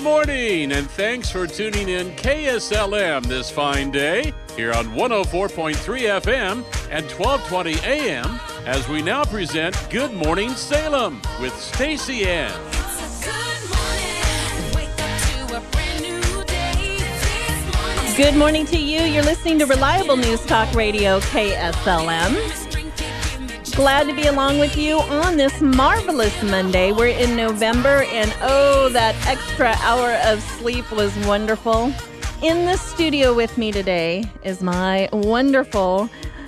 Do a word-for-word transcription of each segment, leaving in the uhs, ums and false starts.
morning, and thanks for tuning in K S L M this fine day here on one oh four point three F M and twelve twenty A M as we now present Good Morning Salem with Stacy Ann. Good morning to you. You're listening to Reliable News Talk Radio, K S L M. Glad to be along with you on this marvelous Monday. We're in November, and oh, that extra hour of sleep was wonderful. In the studio with me today is my wonderful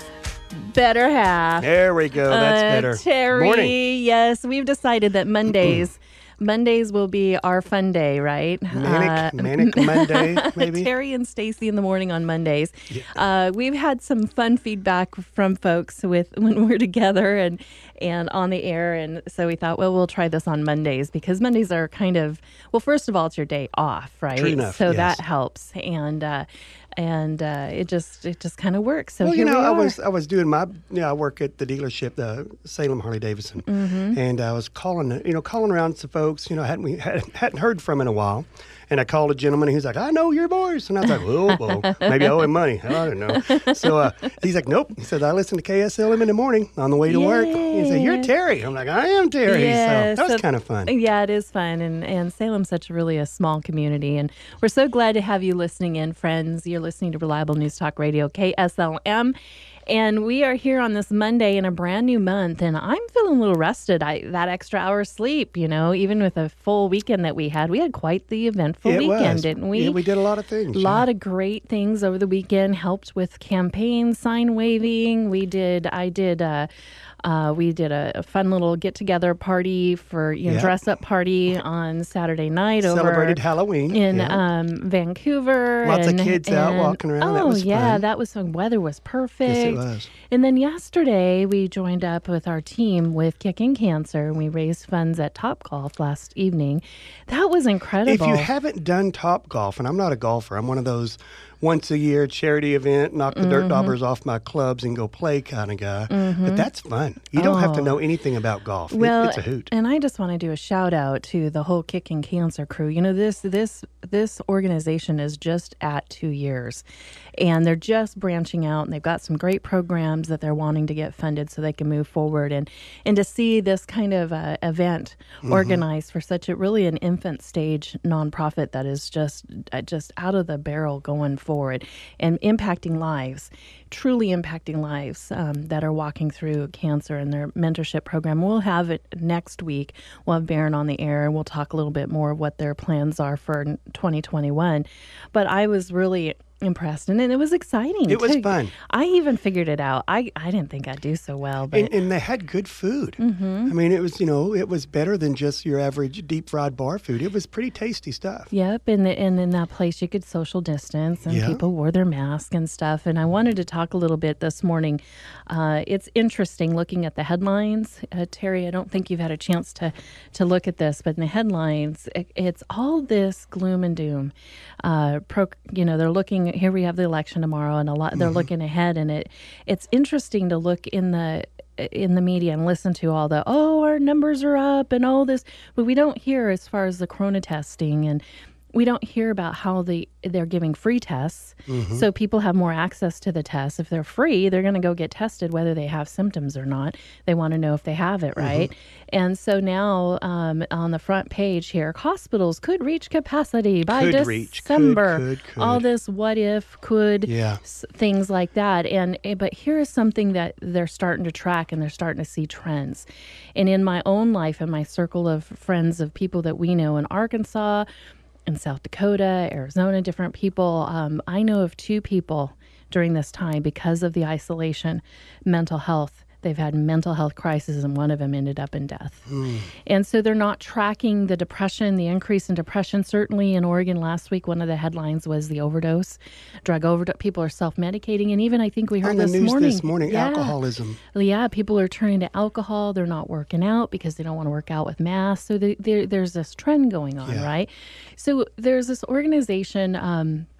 better half. There we go. That's uh, better. Terry, Morning. yes, we've decided that Mondays... Mondays will be our fun day, right? Manic, uh, manic Monday, maybe? Terry and Stacy in the morning on Mondays. Yeah. Uh, we've had some fun feedback from folks with when we're together and, and on the air. And so we thought, well, we'll try this on Mondays because Mondays are kind of, well, first of all, it's your day off, right? True enough, so yes. that helps. And, uh, and uh, it just it just kind of works. So well, here you know, we I are. was I was doing my, you know, I work at the dealership, the Salem Harley Davidson, Mm-hmm. and I was calling, you know, calling around to folks, you know, hadn't we hadn't, hadn't heard from in a while, and I called a gentleman, and he was like, I know your voice, and I was like, oh, well, maybe I owe him money, I don't know. So uh, he's like, nope. He said, I listen to K S L M in the morning on the way to work. He said, you're Terry. I'm like, I am Terry. Yeah, so that was so- kind of fun. Yeah, it is fun. And, and Salem's such really a small community. And we're so glad to have you listening in, friends. You're listening to Reliable News Talk Radio, K S L M. And we are here on this Monday in a brand new month. And I'm feeling a little rested. I That extra hour of sleep, you know, even with a full weekend that we had. We had quite the eventful It weekend, was. didn't we? Yeah, we did a lot of things. A lot of great things over the weekend. Helped with campaigns, sign waving. We did, I did, uh, uh, we did a, a fun little get-together party for, you know, Yeah. dress-up party on Saturday night over Celebrated Halloween. in yeah. um, Vancouver. Lots of and, kids out and- walking around. Oh, That was yeah, fun. that was fun. Weather was perfect. Yes, it was. And then yesterday, we joined up with our team with Kicking Cancer, and we raised funds at Topgolf last evening. That was incredible. If you haven't done Top Golf, and I'm not a golfer, I'm one of those once a year charity event, knock the Mm-hmm. dirt daubers off my clubs and go play kind of guy. But that's fun. You don't have to Oh. know anything about golf. It- Well, it's a hoot. and I just want to do a shout out to the whole Kicking Cancer crew. You know, this this this organization is just at two years, and they're just branching out, and they've got some great programs that they're wanting to get funded so they can move forward. And and to see this kind of uh, event Mm-hmm. organized for such a really an infant stage nonprofit that is just uh, just out of the barrel going forward and impacting lives. Truly impacting lives um, that are walking through cancer and their mentorship program. We'll have it next week. We'll have Barron on the air, and we'll talk a little bit more of what their plans are for twenty twenty-one. But I was really impressed, and it was exciting. It was too. fun. I even figured it out. I, I didn't think I'd do so well, but And, and they had good food. Mm-hmm. I mean, it was, you know, it was better than just your average deep fried bar food. It was pretty tasty stuff. Yep, and, the, and in that place you could social distance, and Yeah. people wore their masks and stuff. And I wanted to talk a little bit this morning. Uh, it's interesting looking at the headlines. Uh, Terry, I don't think you've had a chance to, to look at this, but in the headlines, it, it's all this gloom and doom. Uh, pro, you know, they're looking, here we have the election tomorrow, and a lot they're Mm-hmm. looking ahead, and it it's interesting to look in the in the media and listen to all the, oh, our numbers are up and all this, but we don't hear as far as the corona testing, and we don't hear about how the they're giving free tests, Mm-hmm. so people have more access to the tests. If they're free, they're going to go get tested whether they have symptoms or not. They want to know if they have it, right? And so now um, on the front page here, hospitals could reach capacity by Could reach. Could, December. could, could. All this what if, could, Yeah. s- things like that. And eh, but here is something that they're starting to track, and they're starting to see trends. And in my own life, in my circle of friends of people that we know in Arkansas, in South Dakota, Arizona, different people, um, I know of two people during this time, because of the isolation, mental health. They've had mental health crises, and one of them ended up in death. Mm. And so they're not tracking the depression, the increase in depression. Certainly in Oregon last week, one of the headlines was the overdose, drug overdose. People are self-medicating. And even I think we heard On the this news morning. this morning, yeah. alcoholism. Yeah, people are turning to alcohol. They're not working out because they don't want to work out with masks. So the, there, there's this trend going on, Yeah. right? So there's this organization, um,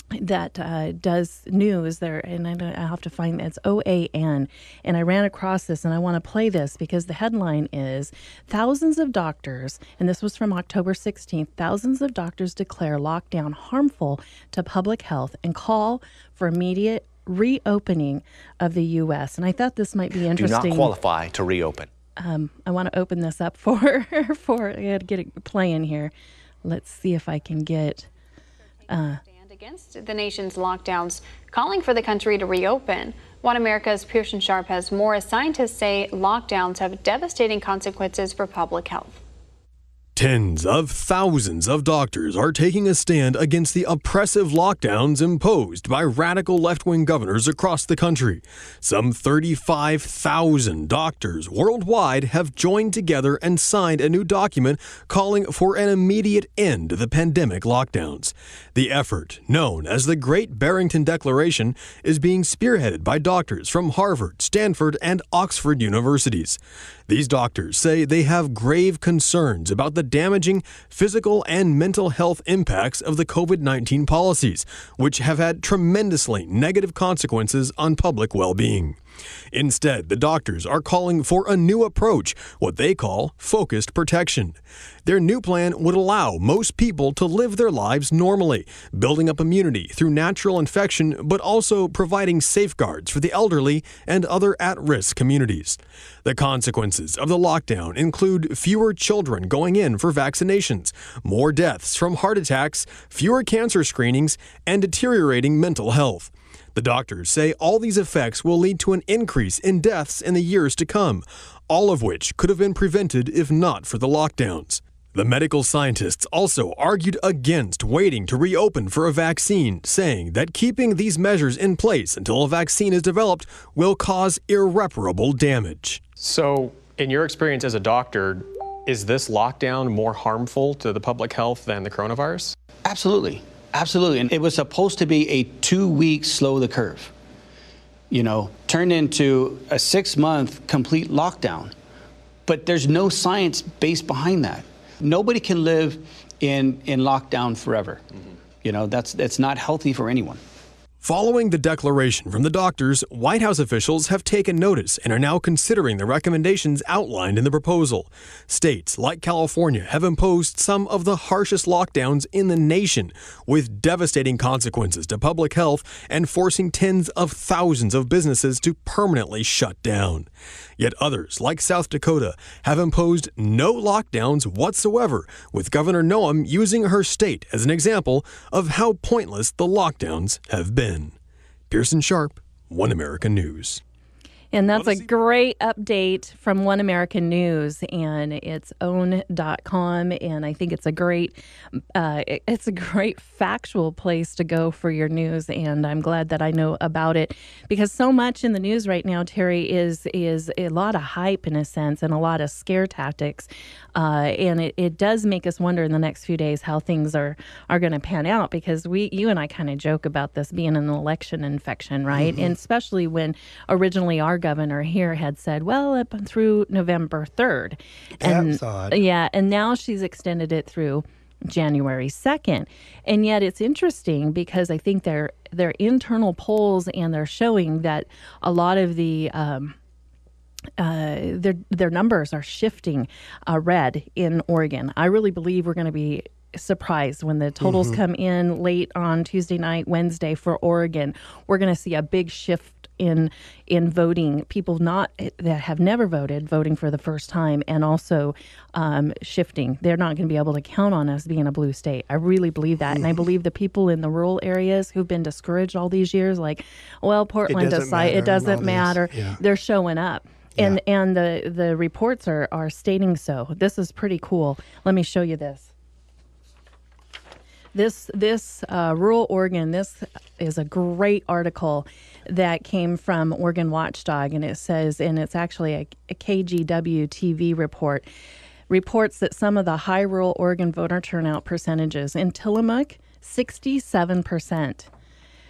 that uh, does news there, and I, I have to find it's O A N, and I ran across this, and I want to play this because the headline is thousands of doctors, and this was from October sixteenth, thousands of doctors declare lockdown harmful to public health and call for immediate reopening of the U S. And I thought this might be interesting. Do not qualify to reopen. Um, I want to open this up for, for I got to get it playing here. Let's see if I can get... Uh, against the nation's lockdowns, calling for the country to reopen. One America's Pearson Sharp has more as scientists say lockdowns have devastating consequences for public health. Tens of thousands of doctors are taking a stand against the oppressive lockdowns imposed by radical left-wing governors across the country. Some thirty-five thousand doctors worldwide have joined together and signed a new document calling for an immediate end to the pandemic lockdowns. The effort, known as the Great Barrington Declaration, is being spearheaded by doctors from Harvard, Stanford, and Oxford universities. These doctors say they have grave concerns about the damaging physical and mental health impacts of the COVID nineteen policies, which have had tremendously negative consequences on public well-being. Instead, the doctors are calling for a new approach, what they call focused protection. Their new plan would allow most people to live their lives normally, building up immunity through natural infection, but also providing safeguards for the elderly and other at-risk communities. The consequences of the lockdown include fewer children going in for vaccinations, more deaths from heart attacks, fewer cancer screenings, and deteriorating mental health. The doctors say all these effects will lead to an increase in deaths in the years to come, all of which could have been prevented if not for the lockdowns. The medical scientists also argued against waiting to reopen for a vaccine, saying that keeping these measures in place until a vaccine is developed will cause irreparable damage. So, in your experience as a doctor, is this lockdown more harmful to the public health than the coronavirus? Absolutely. Absolutely. And it was supposed to be a two-week slow the curve, you know, turned into a six-month complete lockdown. But there's no science base behind that. Nobody can live in, in lockdown forever. Mm-hmm. You know, that's, that's not healthy for anyone. Following the declaration from the doctors, White House officials have taken notice and are now considering the recommendations outlined in the proposal. States like California have imposed some of the harshest lockdowns in the nation, with devastating consequences to public health and forcing tens of thousands of businesses to permanently shut down. Yet others, like South Dakota, have imposed no lockdowns whatsoever, with Governor Noem using her state as an example of how pointless the lockdowns have been. Pearson Sharp, One American News. And that's a great update from One American News, and it's own dot com, and I think it's a great uh, it's a great factual place to go for your news, and I'm glad that I know about it, because so much in the news right now, Terry, is is a lot of hype in a sense and a lot of scare tactics, uh, and it, it does make us wonder in the next few days how things are, are going to pan out, because we you and I kind of joke about this being an election infection, right? Mm-hmm. And especially when originally our governor here had said, well, up through November third. And That's odd. Yeah, and now she's extended it through January second. And yet it's interesting because I think their their internal polls, and they're showing that a lot of the um, uh, their their numbers are shifting uh, red in Oregon. I really believe we're going to be surprised when the totals mm-hmm. come in late on Tuesday night, Wednesday for Oregon. We're going to see a big shift in in voting, people not that have never voted voting for the first time, and also um, shifting. They're not going to be able to count on us being a blue state. I really believe that, and I believe the people in the rural areas who've been discouraged all these years, like, well, Portland doesn't decide it doesn't matter. Yeah. They're showing up. And Yeah. and the, the reports are, are stating so. This is pretty cool. Let me show you this. This this uh, rural Oregon, this is a great article that came from Oregon Watchdog, and it says, and it's actually a, a K G W T V report, reports that some of the high rural Oregon voter turnout percentages in Tillamook, sixty-seven percent.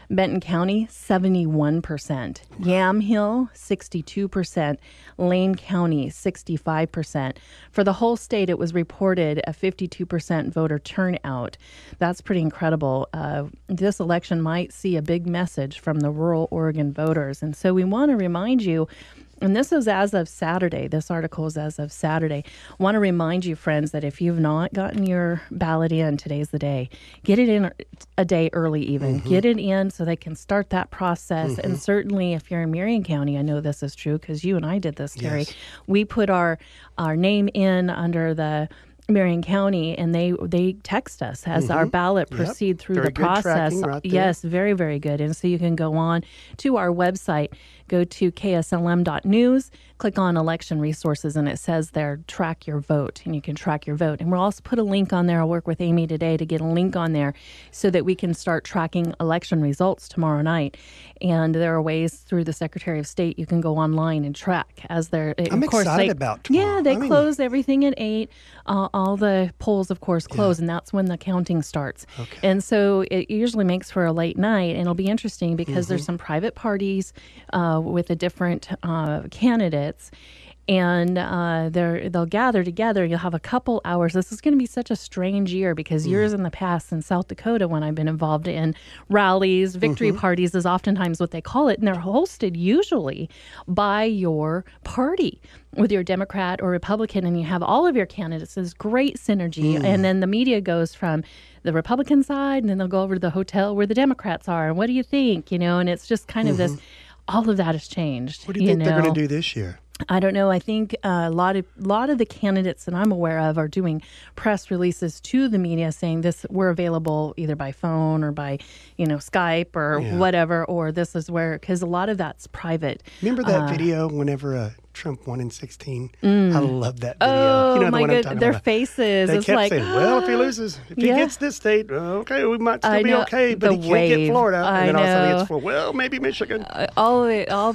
Benton County, seventy-one percent. Yamhill, sixty-two percent. Lane County, sixty-five percent. For the whole state, it was reported a fifty-two percent voter turnout. That's pretty incredible. Uh, this election might see a big message from the rural Oregon voters. And so we want to remind you, and this is as of Saturday. This article is as of Saturday. I want to remind you, friends, that if you've not gotten your ballot in, today's the day. Get it in a day early even. Mm-hmm. Get it in so they can start that process. Mm-hmm. And certainly if you're in Marion County, I know this is true because you and I did this, Terry. Yes. We put our, our name in under the Marion County, and they they text us as mm-hmm. our ballot proceed yep. through very the process. Right yes, very, very good. And so you can go on to our website, go to K S L M dot news, click on election resources, and it says there, track your vote, and you can track your vote. And we'll also put a link on there. I'll work with Amy today to get a link on there so that we can start tracking election results tomorrow night. And there are ways through the Secretary of State you can go online and track as they're. I'm of course, excited they, about tomorrow. Yeah, they I mean, close everything at eight. Uh, all the polls, of course, close, yeah. and that's when the counting starts. Okay. And so it usually makes for a late night, and it'll be interesting because mm-hmm. there's some private parties uh, with the different uh, candidates. And uh, they're, they'll gather together. You'll have a couple hours. This is going to be such a strange year because mm. years in the past in South Dakota, when I've been involved in rallies, victory mm-hmm. parties is oftentimes what they call it. And they're hosted usually by your party, with your Democrat or Republican. And you have all of your candidates. There's great synergy. Mm. And then the media goes from the Republican side, and then they'll go over to the hotel where the Democrats are. And what do you think? You know, and it's just kind of mm-hmm. this, all of that has changed. What do you, you think know? They're going to do this year? I don't know. I think uh, a lot of lot of the candidates that I'm aware of are doing press releases to the media saying this, we're available either by phone or by, you know, Skype or yeah. whatever, or this is where, because a lot of that's private. Remember that uh, video whenever uh, Trump won in sixteen? Mm. I love that video. Oh, you know the my one good. I'm talking Their about. faces. They it's kept like, saying, well, if he loses, if yeah. he gets this state, okay, we might still I be know, okay, but the he can't wave. get Florida. And I then all of a sudden he know. gets Florida. Well, maybe Michigan. Uh, all the, all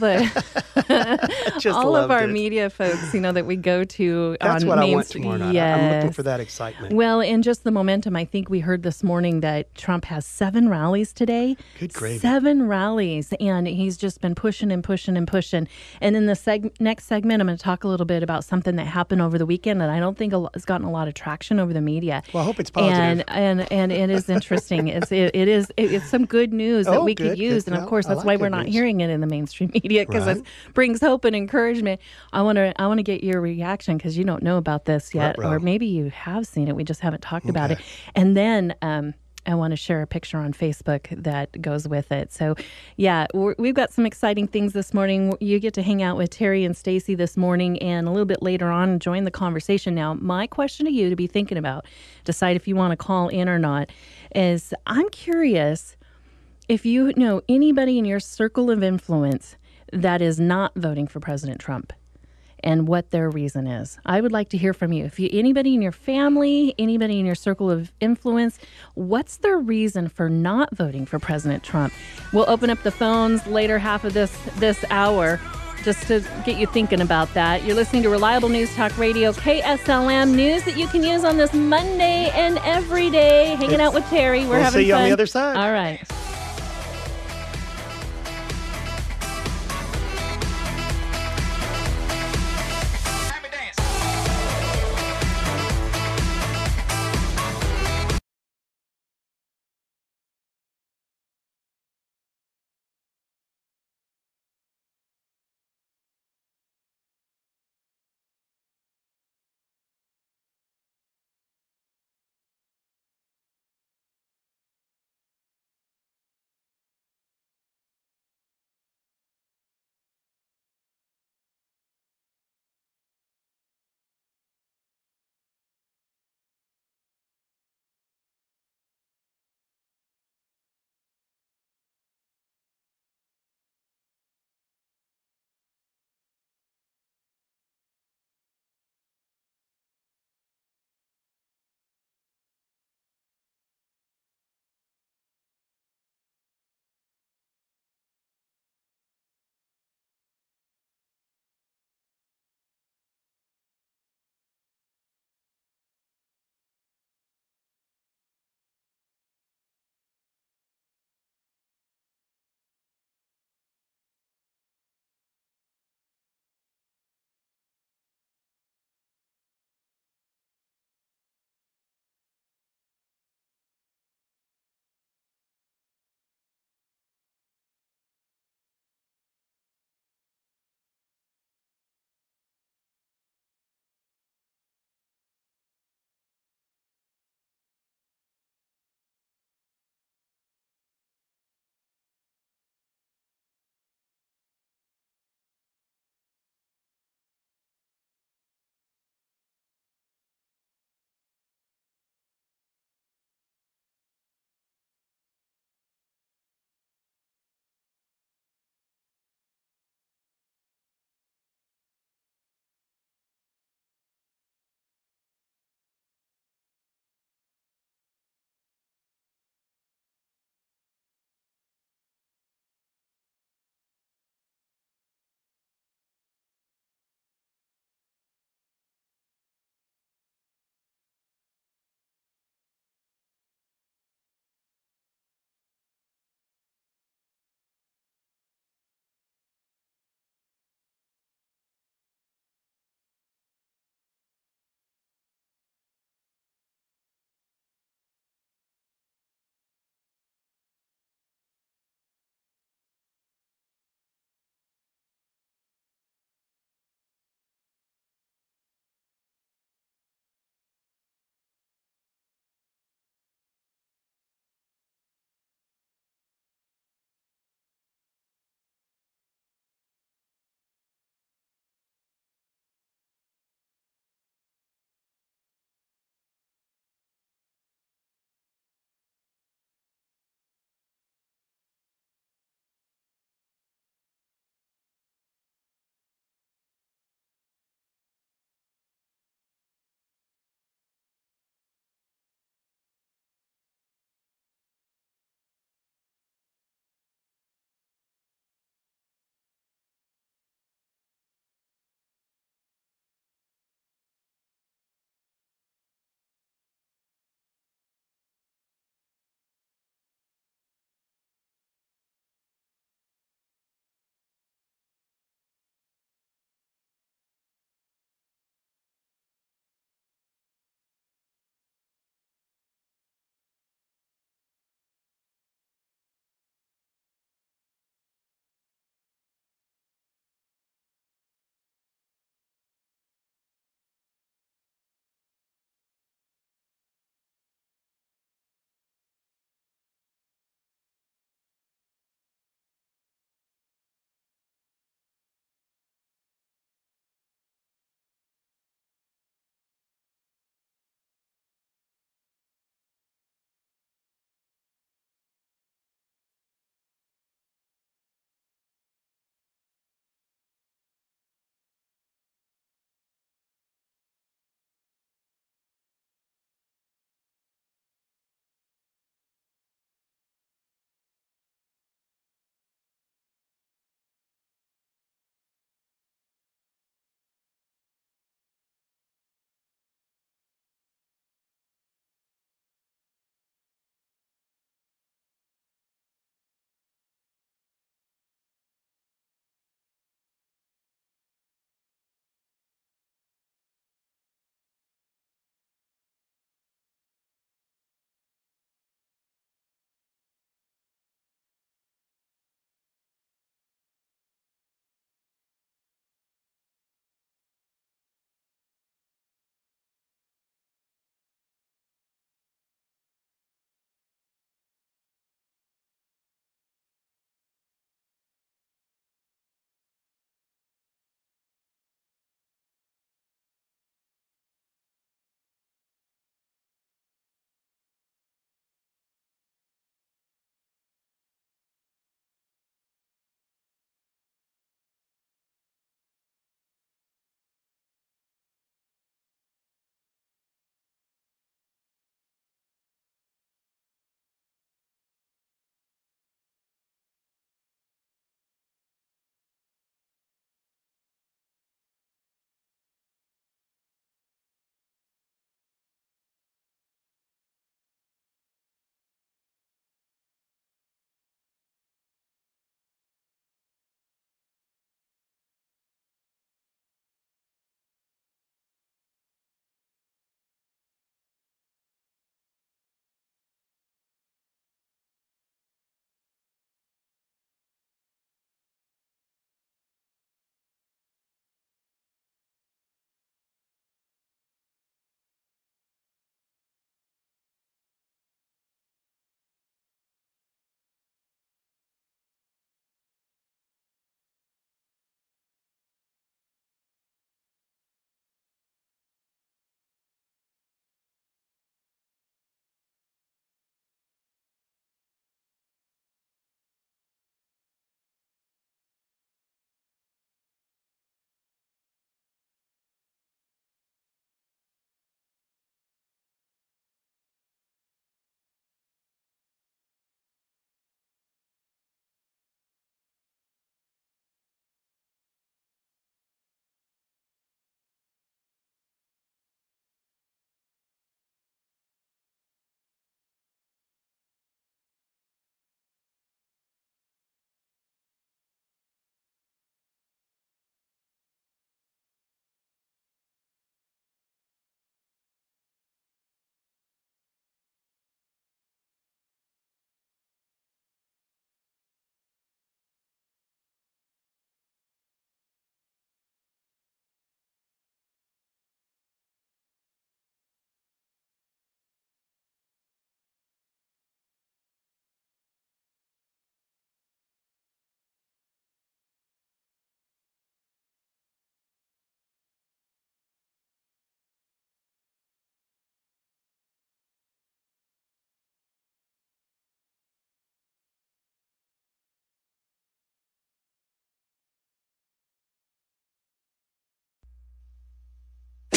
the, Just all of our it. media folks, you know, that we go to That's on what Main I want Street. tomorrow night. Yes. I'm looking for that excitement. Well, and just the momentum, I think we heard this morning that Trump has seven rallies today. Good gravy. Seven rallies, and he's just been pushing and pushing and pushing. And in the seg- next segment, I'm going to talk a little bit about something that happened over the weekend that I don't think has gotten a lot of traction over the media. Well, I hope it's positive. And and, and it is interesting. it's it, it is it, it's some good news that oh, we good, could use, good. and of course I that's like why good we're not news. hearing it in the mainstream media, because Right. it brings hope and encouragement. I want to I want to get your reaction because you don't know about this yet, Ruh-roh. or maybe you have seen it. We just haven't talked about Okay. it. And then um, I want to share a picture on Facebook that goes with it. So, yeah, we're, we've got some exciting things this morning. You get to hang out with Terry and Stacy this morning, and a little bit later on, join the conversation. Now, my question to you to be thinking about, decide if you want to call in or not, is I'm curious if you know anybody in your circle of influence that is not voting for President Trump, and what their reason is. I would like to hear from you. If you, anybody in your family, anybody in your circle of influence, what's their reason for not voting for President Trump? We'll open up the phones later half of this this hour just to get you thinking about that. You're listening to Reliable News Talk Radio, K S L M, news that you can use on this Monday and every day. Hanging It's, out with Terry. We're we'll having see you fun. on the other side. All right.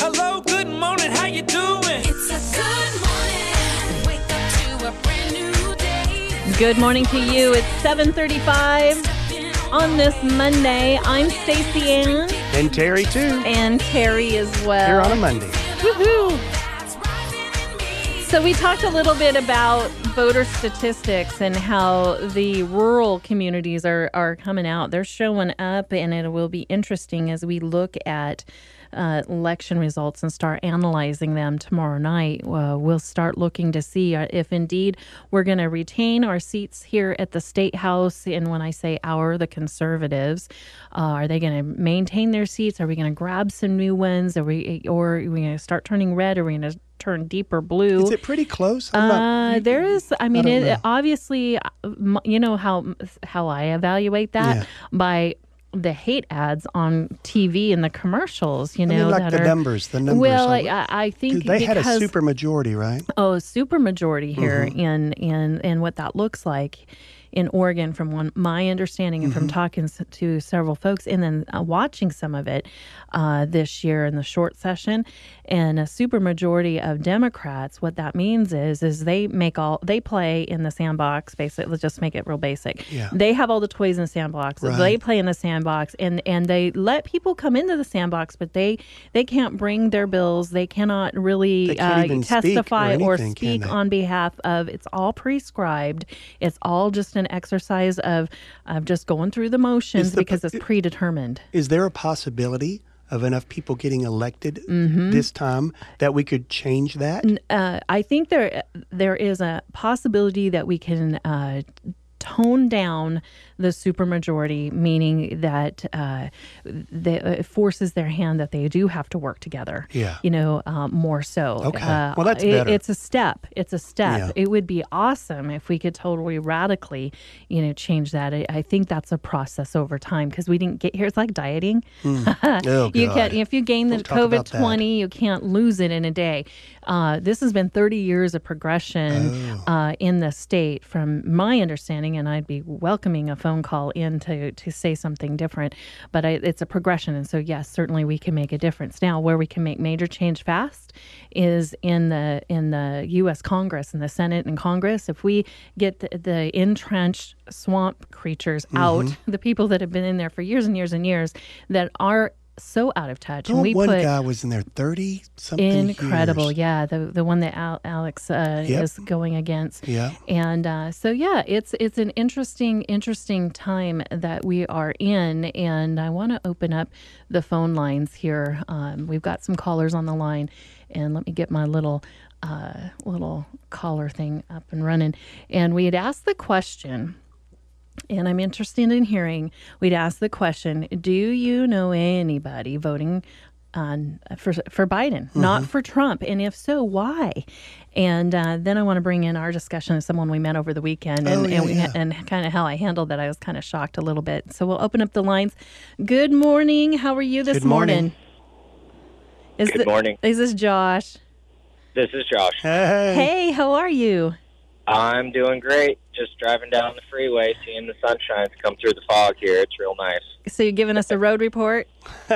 Hello, good morning, how you doing? It's a good morning. Wake up to a brand new day. Good morning to you. It's seven thirty-five on this Monday. I'm Stacey Ann. And Terry, too. And Terry as well. Here on a Monday. Woohoo! So we talked a little bit about voter statistics and how the rural communities are, are coming out. They're showing up, and it will be interesting as we look at uh, election results and start analyzing them tomorrow night. Uh, we'll start looking to see if indeed we're going to retain our seats here at the State House. And when I say our, the conservatives, uh, are they going to maintain their seats? Are we going to grab some new ones? Are we, or are we going to start turning red? Are we going to turn deeper blue? Is it pretty close? Uh, not, there is, I mean, I it, know. obviously, you know how how I evaluate that? Yeah. By the hate ads on T V and the commercials, you I know. mean, like that the are, numbers, the numbers. Well, of- I, I think they because, had a super majority, right? Oh, a super majority here Mm-hmm. in, in, in what that looks like in Oregon, from one my understanding and Mm-hmm. from talking s- to several folks, and then uh, watching some of it uh, this year in the short session, and a super majority of Democrats. What that means is, is they make all they play in the sandbox. Basically, let's just make it real basic. Yeah. They have all the toys in the sandbox. Right. They play in the sandbox, and and they let people come into the sandbox, but they they can't bring their bills. They cannot really They can't uh, even speak or testify or, anything, can speak they? on behalf of. It's all prescribed. It's all just an exercise of of just going through the motions Is the- because it's predetermined. Is there a possibility of enough people getting elected Mm-hmm. this time that we could change that? Uh, I think there there is a possibility that we can uh, tone down the supermajority, meaning that uh, they, it forces their hand that they do have to work together. Yeah. You know, um, more so. Okay. Uh, Well, that's it- better. It's a step. It's a step. Yeah. It would be awesome if we could totally radically, you know, change that. I, I think that's a process over time because we didn't get here. It's like dieting. Oh, You God. can't, if you gain the Don't talk about COVID that. twenty, you can't lose it in a day. Uh, this has been thirty years of progression Oh. uh, in the state, from my understanding, and I'd be welcoming a phone call in to, to say something different. But I, it's a progression, and so yes, certainly we can make a difference. Now, where we can make major change fast is in the in the U S Congress, in the Senate and Congress. If we get the, the entrenched swamp creatures out, the people that have been in there for years and years and years, that are so out of touch, and Don't we one put guy was in there thirty something incredible, years. yeah, the the one that Al, Alex uh, Yep. is going against, Yeah. and uh, so yeah, it's it's an interesting interesting time that we are in, and I want to open up the phone lines here. Um, we've got some callers on the line, and let me get my little uh, little caller thing up and running, and we had asked the question. And I'm interested in hearing, we'd ask the question, do you know anybody voting on for for Biden, Mm-hmm. not for Trump? And if so, why? And uh, then I want to bring in our discussion of someone we met over the weekend, and Oh, yeah, and, we, yeah. and kind of how I handled that. I was kind of shocked a little bit. So we'll open up the lines. Good morning. How are you this Good morning. morning? Is Good the- morning. Is this Josh? This is Josh. Hey. Hey, how are you? I'm doing great. Just driving down the freeway, seeing the sunshine come through the fog here. It's real nice. So you're giving us a road report?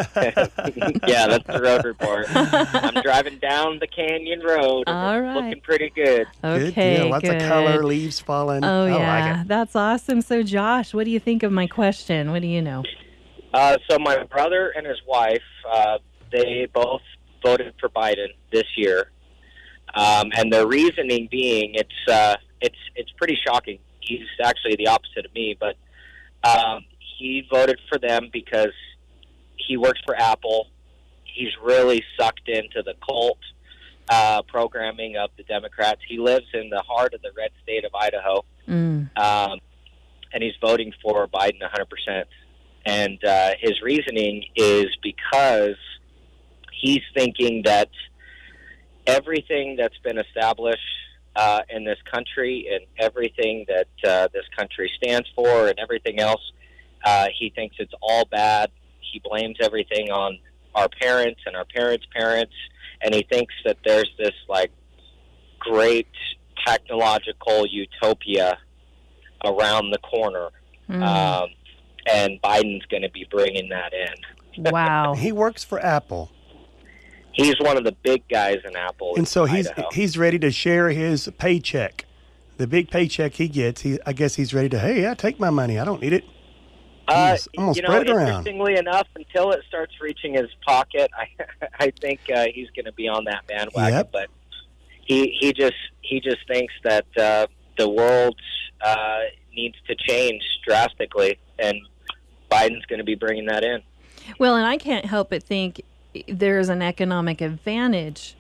Yeah, that's the road report. I'm driving down the Canyon Road. and All it's right. Looking pretty good. Okay, Good deal. Lots good. of color, leaves falling. Oh, I yeah. like it. That's awesome. So, Josh, what do you think of my question? What do you know? Uh, so my brother and his wife, uh, they both voted for Biden this year. Um, and their reasoning being, it's uh, it's it's pretty shocking. He's actually the opposite of me, but um, he voted for them because he works for Apple. He's really sucked into the cult uh, programming of the Democrats. He lives in the heart of the red state of Idaho, Mm. um, and he's voting for Biden one hundred percent. And uh, his reasoning is because he's thinking that everything that's been established uh, in this country and everything that uh, this country stands for and everything else, uh, he thinks it's all bad. He blames everything on our parents and our parents' parents, and he thinks that there's this, like, great technological utopia around the corner, Mm. um, and Biden's going to be bringing that in. Wow. He works for Apple. he's one of the big guys in Apple. And so in he's Idaho. he's ready to share his paycheck, the big paycheck he gets. He, I guess he's ready to. Hey, I take my money. I don't need it. Uh, I'm gonna you know, spread it around. interestingly enough, until it starts reaching his pocket, I I think uh, he's going to be on that bandwagon. Yep. But he he just he just thinks that uh, the world uh, needs to change drastically, and Biden's going to be bringing that in. Well, and I can't help but think there's an economic advantage.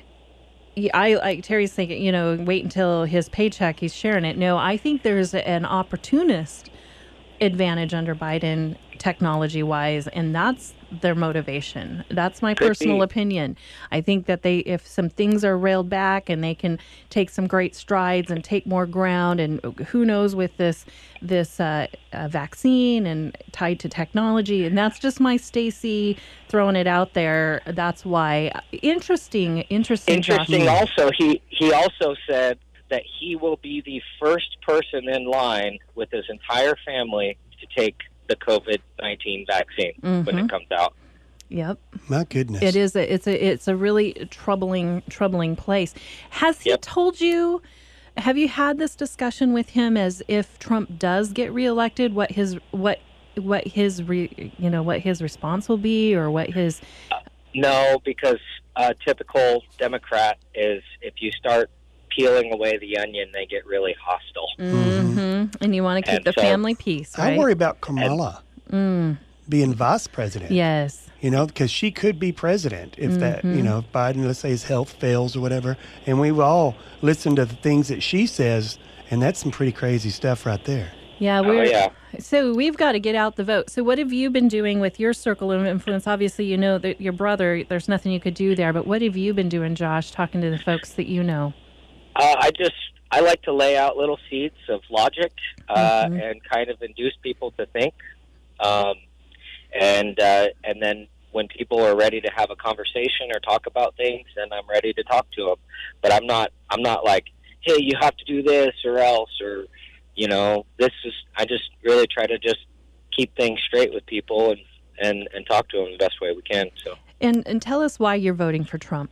I like Terry's thinking, you know, wait until his paycheck, he's sharing it. No, I think there's an opportunist advantage under Biden technology wise, and that's their motivation. That's my Could personal be. opinion. I think that they, if some things are railed back and they can take some great strides and take more ground, and who knows with this this uh, uh, vaccine and tied to technology, and that's just my Stacy throwing it out there. That's why interesting, interesting. Interesting. Josh. Also, he he also said that he will be the first person in line with his entire family to take the COVID nineteen vaccine when Mm-hmm. it comes out. Yep. My goodness. It is a, it's a it's a really troubling troubling place. Has he Yep. told you, have you had this discussion with him as if Trump does get reelected, what his what what his re, you know what his response will be, or what his No, because uh, typical Democrat is if you start peeling away the onion, they get really hostile. hmm and you want to keep And the so- family peace, right? I worry about Kamala being vice president. Yes. You know, because she could be president if that, you know, if Biden, let's say his health fails or whatever. And we've all listened to the things that she says, and that's some pretty crazy stuff right there. Yeah, Oh, we're yeah. so we've got to get out the vote. So what have you been doing with your circle of influence? Obviously, you know that your brother, there's nothing you could do there, but what have you been doing, Josh, talking to the folks that you know? Uh, I just I like to lay out little seeds of logic uh, Mhm. and kind of induce people to think, um, and uh, and then when people are ready to have a conversation or talk about things, then I'm ready to talk to them. But I'm not I'm not like, hey, you have to do this or else, or you know, this is. I just really try to just keep things straight with people and and and talk to them the best way we can. So. And and tell us why you're voting for Trump.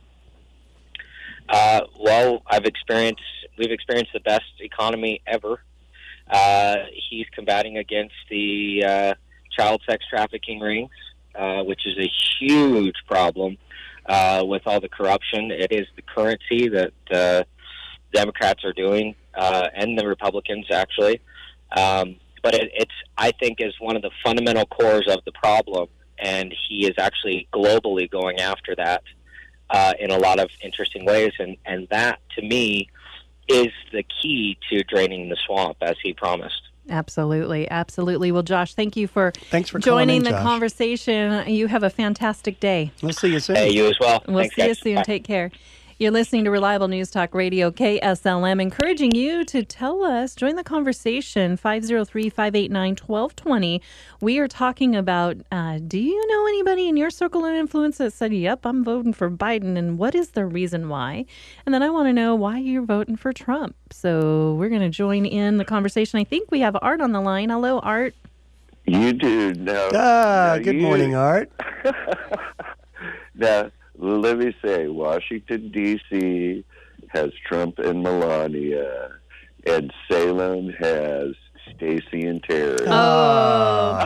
Uh, well, I've experienced, we've experienced the best economy ever. Uh, he's combating against the uh, child sex trafficking rings, uh, which is a huge problem uh, with all the corruption. It is the currency that uh, Democrats are doing, uh, and the Republicans, actually. Um, but it, it's, I think, is one of the fundamental cores of the problem, and he is actually globally going after that. Uh, in a lot of interesting ways, and, and that, to me, is the key to draining the swamp, as he promised. Absolutely, absolutely. Well, Josh, thank you for Thanks for calling joining in, the Josh. conversation. You have a fantastic day. We'll see you soon. Hey, you as well. We'll Thanks, see you guys. soon. Bye. Take care. You're listening to Reliable News Talk Radio, K S L M, encouraging you to tell us, join the conversation, five oh three, five eight nine, one two two zero. We are talking about, uh, do you know anybody in your circle of influence that said, yep, I'm voting for Biden, and what is the reason why? And then I want to know why you're voting for Trump. So we're going to join in the conversation. I think we have Art on the line. Hello, Art. You do. Now, Ah, now good you- morning, Art. Now, let me say, Washington, D C has Trump and Melania, and Salem has Stacey and Terry. Oh.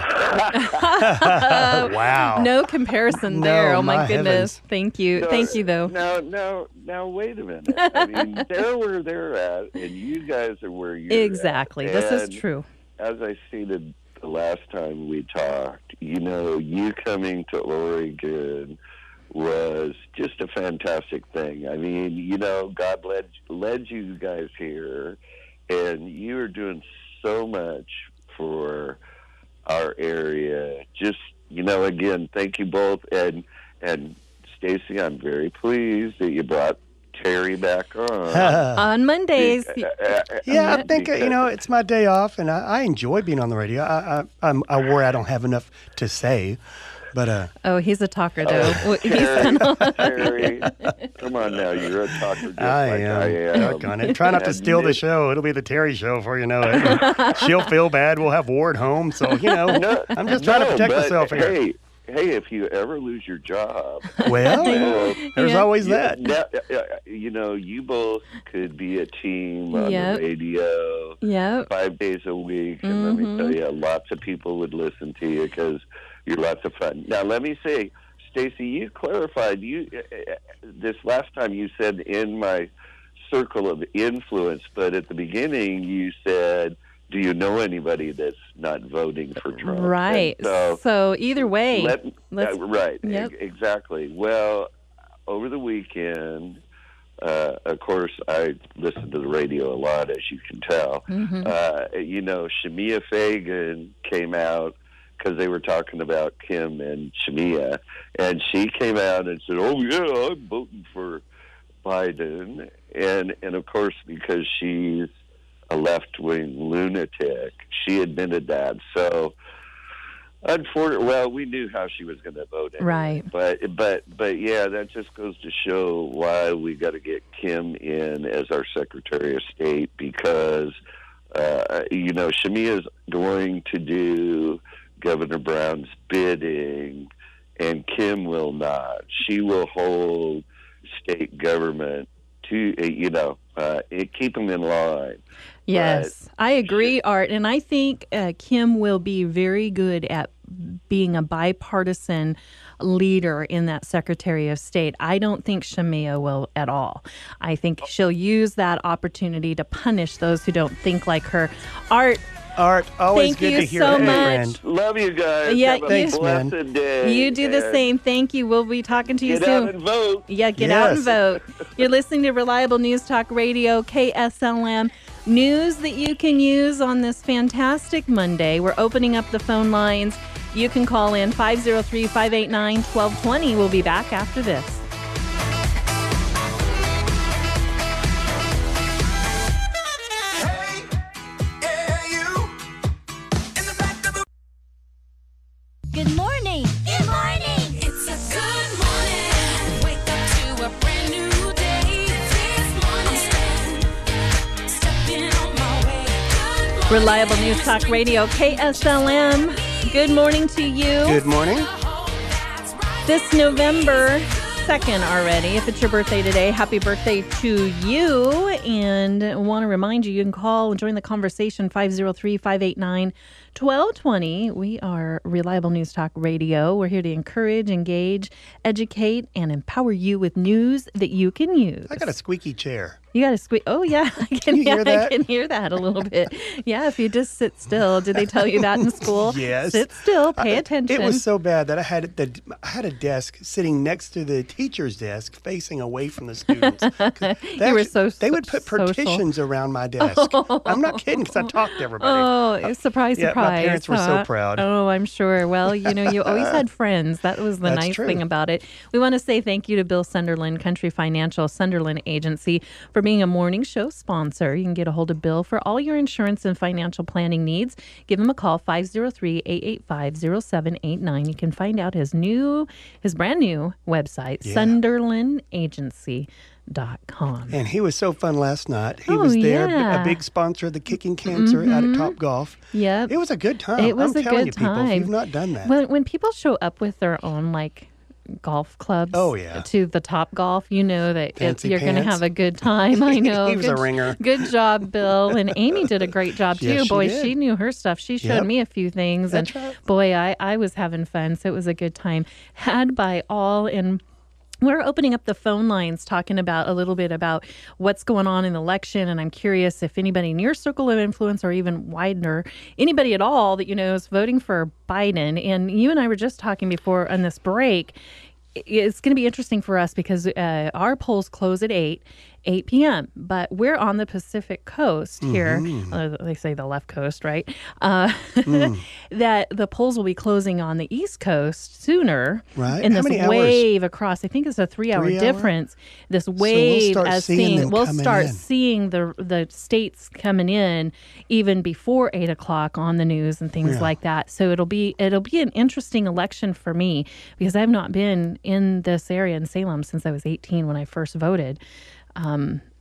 Wow. No comparison there. No, oh, my, my goodness. heavens. Thank you. No, Thank you, though. Now, now, now, wait a minute. I mean, they're where they're at, and you guys are where you're Exactly. at. This is And true. As I stated the last time we talked, you know, you coming to Oregon was just a fantastic thing. I mean, you know, God led led you guys here, and you are doing so much for our area. Just, you know, again, thank you both. And and Stacey, I'm very pleased that you brought Terry back on. On Mondays. Yeah, I think uh, you know it's my day off, and I, I enjoy being on the radio. I, I I'm, I worry I don't have enough to say, but uh, Oh, he's a talker, though. Oh, He's Terry, gonna- Terry, come on now, you're a talker just I like am. I am. Work on it. Try not to steal the Admit- show. It'll be the Terry show before you know it. And she'll feel bad. We'll have Ward home, so you know. No, I'm just trying to no, protect but, myself here. Hey, hey, if you ever lose your job, Well, well, there's Yeah. always you, that. now, uh, you know, you both could be a team on Yep. the radio Yep. five days a week, and let Mhm. me tell you, lots of people would listen to you because you're lots of fun. Now, let me say, Stacy, you clarified you uh, this last time. You said in my circle of influence, but at the beginning you said, do you know anybody that's not voting for Trump? And Right. so, So either way, let, let's- uh, right, Yep. e- exactly. Well, over the weekend, uh, of course, I listen to the radio a lot, as you can tell. Mhm. Uh, you know, Shamia Fagan came out because they were talking about Kim and Shamia, and she came out and said, "Oh yeah, I'm voting for Biden," and and of course, because she's a left-wing lunatic, she admitted that. So, unfortunately, well, we knew how she was going to vote, anyway. Right. But but but yeah, that just goes to show why we got to get Kim in as our Secretary of State, because uh, you know Shamia's going to do Governor Brown's bidding, and Kim will not. She will hold state government to, uh, you know, uh, it, keep them in line. Yes, I agree, Art. And I think uh, Kim will be very good at being a bipartisan leader in that Secretary of State. I don't think Shamia will at all. I think she'll use that opportunity to punish those who don't think like her. Art, Art, always Thank good you to hear so from a much. friend. Love you guys. Yeah, Have a Thanks, man. blessed day. you do the and same. Thank you. We'll be talking to you Get soon. out and vote. Yeah, get out and Yes. vote. You're listening to Reliable News Talk Radio, K S L M. News that you can use on this fantastic Monday. We're opening up the phone lines. You can call in five oh three, five eight nine, one two two oh. We'll be back after this. Good morning. Good morning. It's a good morning. Wake up to a brand new day. This morning, I'm stepping on my way. Good morning. Reliable News Talk Radio, K S L M. Good morning to you. Good morning. This November second already. If it's your birthday today, happy birthday to you. And want to remind you, you can call and join the conversation, five oh three, five eight nine, one two two oh. We are Reliable News Talk Radio. We're here to encourage, engage, educate, and empower you with news that you can use. I got a squeaky chair. You got to squeak. Oh, yeah. I can, Can you hear yeah, that? I can hear that a little bit. Yeah, if you just sit still. Did they tell you that in school? Yes. Sit still. Pay I- attention. It was so bad that I had the I had a desk sitting next to the teacher's desk, facing away from the students. 'Cause You they were actually- so They would put social. partitions around my desk. I'm not kidding, because I talked to everybody. Oh, surprise, Yeah, my surprise. parents were so huh? proud. Oh, I'm sure. Well, you know, you always had friends. That was the That's nice true. thing about it. We want to say thank you to Bill Sunderland, Country Financial Sunderland Agency, for being a morning show sponsor. You can get a hold of Bill for all your insurance and financial planning needs. Give him a call, five oh three, eight eight five, oh seven eight nine. You can find out his new, his brand new website, Yeah. sunderland agency dot com. And he was so fun last night. He Oh, was there, yeah. a big sponsor of the Kicking Cancer out at Top Golf. Yep. It was a good time. It was I'm a telling good you, people, time. if you've not done that. When when people show up with their own like golf clubs, Oh, yeah. to the Top Golf, you know that it, Fancy you're going to pants. have a good time. I know. He was good, a ringer. Good job, Bill, and Amy did a great job too. Yes, she boy, did. she knew her stuff. She showed Yep. me a few things, That's and right. boy, I I was having fun. So it was a good time had by all. And we're opening up the phone lines, talking about a little bit about what's going on in the election. And I'm curious if anybody in your circle of influence or even wider, anybody at all that you know is voting for Biden. And you and I were just talking before on this break. It's going to be interesting for us because uh, our polls close at eight p.m., but we're on the Pacific Coast here. Mm-hmm. Uh, they say the left coast, right? Uh, Mm. that the polls will be closing on the East Coast sooner. Right. And How this many hours? wave across, I think it's a three-hour Three hour? difference. This wave start as seeing seeing, them we'll coming start in. seeing the the states coming in even before eight o'clock on the news and things Yeah. like that. So it'll be it'll be an interesting election for me because I've not been in this area in Salem since I was eighteen when I first voted. Um,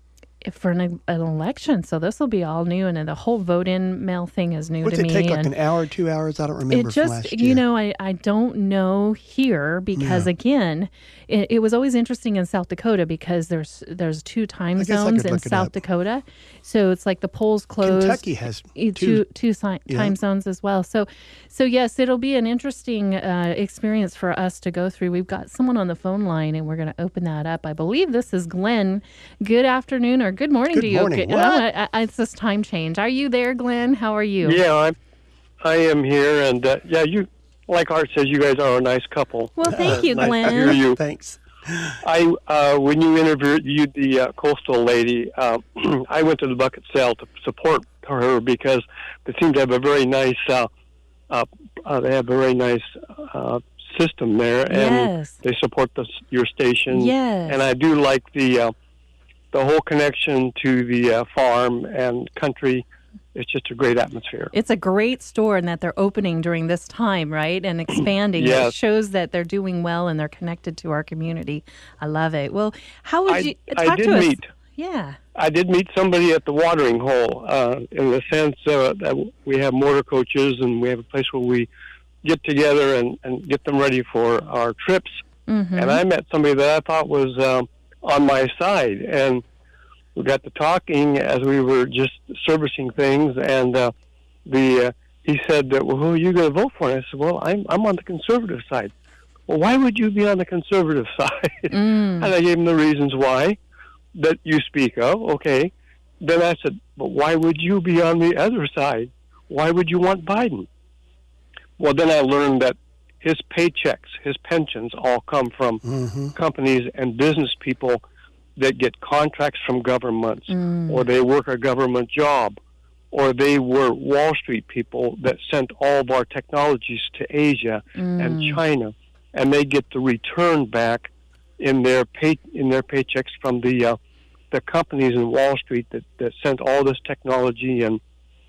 for an, an election. So this will be all new, and the whole vote-in mail thing is new What's to it me. take, like and an hour, two hours? I don't remember it from just, last year. you know, I, I don't know here because, Yeah. again, it, it was always interesting in South Dakota because there's there's two time I guess I zones could in look it South up. Dakota. So it's like the polls closed. Kentucky has e- two- two, two si- yeah. time zones as well. So, so yes, it'll be an interesting uh, experience for us to go through. We've got someone on the phone line, and we're going to open that up. I believe this is Glenn. Good afternoon or good morning Good to you. morning. Good- What? oh, I, I, it's this time change. Are you there, Glenn? How are you? Yeah, I'm, I am here, and uh, yeah, you, like Art says, you guys are a nice couple. Well, thank you, nice Glenn. to hear you. Thanks. I, uh, when you interviewed the uh, coastal lady, uh, I went to the bucket sale to support her because they seem to have a very nice, uh, uh, uh, they have a very nice uh, system there, and Yes. they support the, your station. Yes. And I do like the uh, the whole connection to the uh, farm and country. It's just a great atmosphere. It's a great store and that they're opening during this time, right? And expanding. It Yes. shows that they're doing well and they're connected to our community. I love it. Well, how would I- you I talk did to us? meet- Yeah. I did meet somebody at the watering hole, uh, in the sense uh, that we have motor coaches and we have a place where we get together and, and get them ready for our trips. Mm-hmm. And I met somebody that I thought was um, on my side, and we got to talking as we were just servicing things, and uh, the uh, he said, that, "Well, who are you going to vote for?" And I said, "Well, I'm I'm on the conservative side." "Well, why would you be on the conservative side?" Mm. And I gave him the reasons why that you speak of. Okay. Then I said, "But why would you be on the other side? Why would you want Biden?" Well, then I learned that his paychecks, his pensions, all come from Mm-hmm. companies and business people that get contracts from governments, Mm. or they work a government job, or they were Wall Street people that sent all of our technologies to Asia and Mm. China, and they get the return back in their pay in their paychecks from the uh, the companies in Wall Street that, that sent all this technology and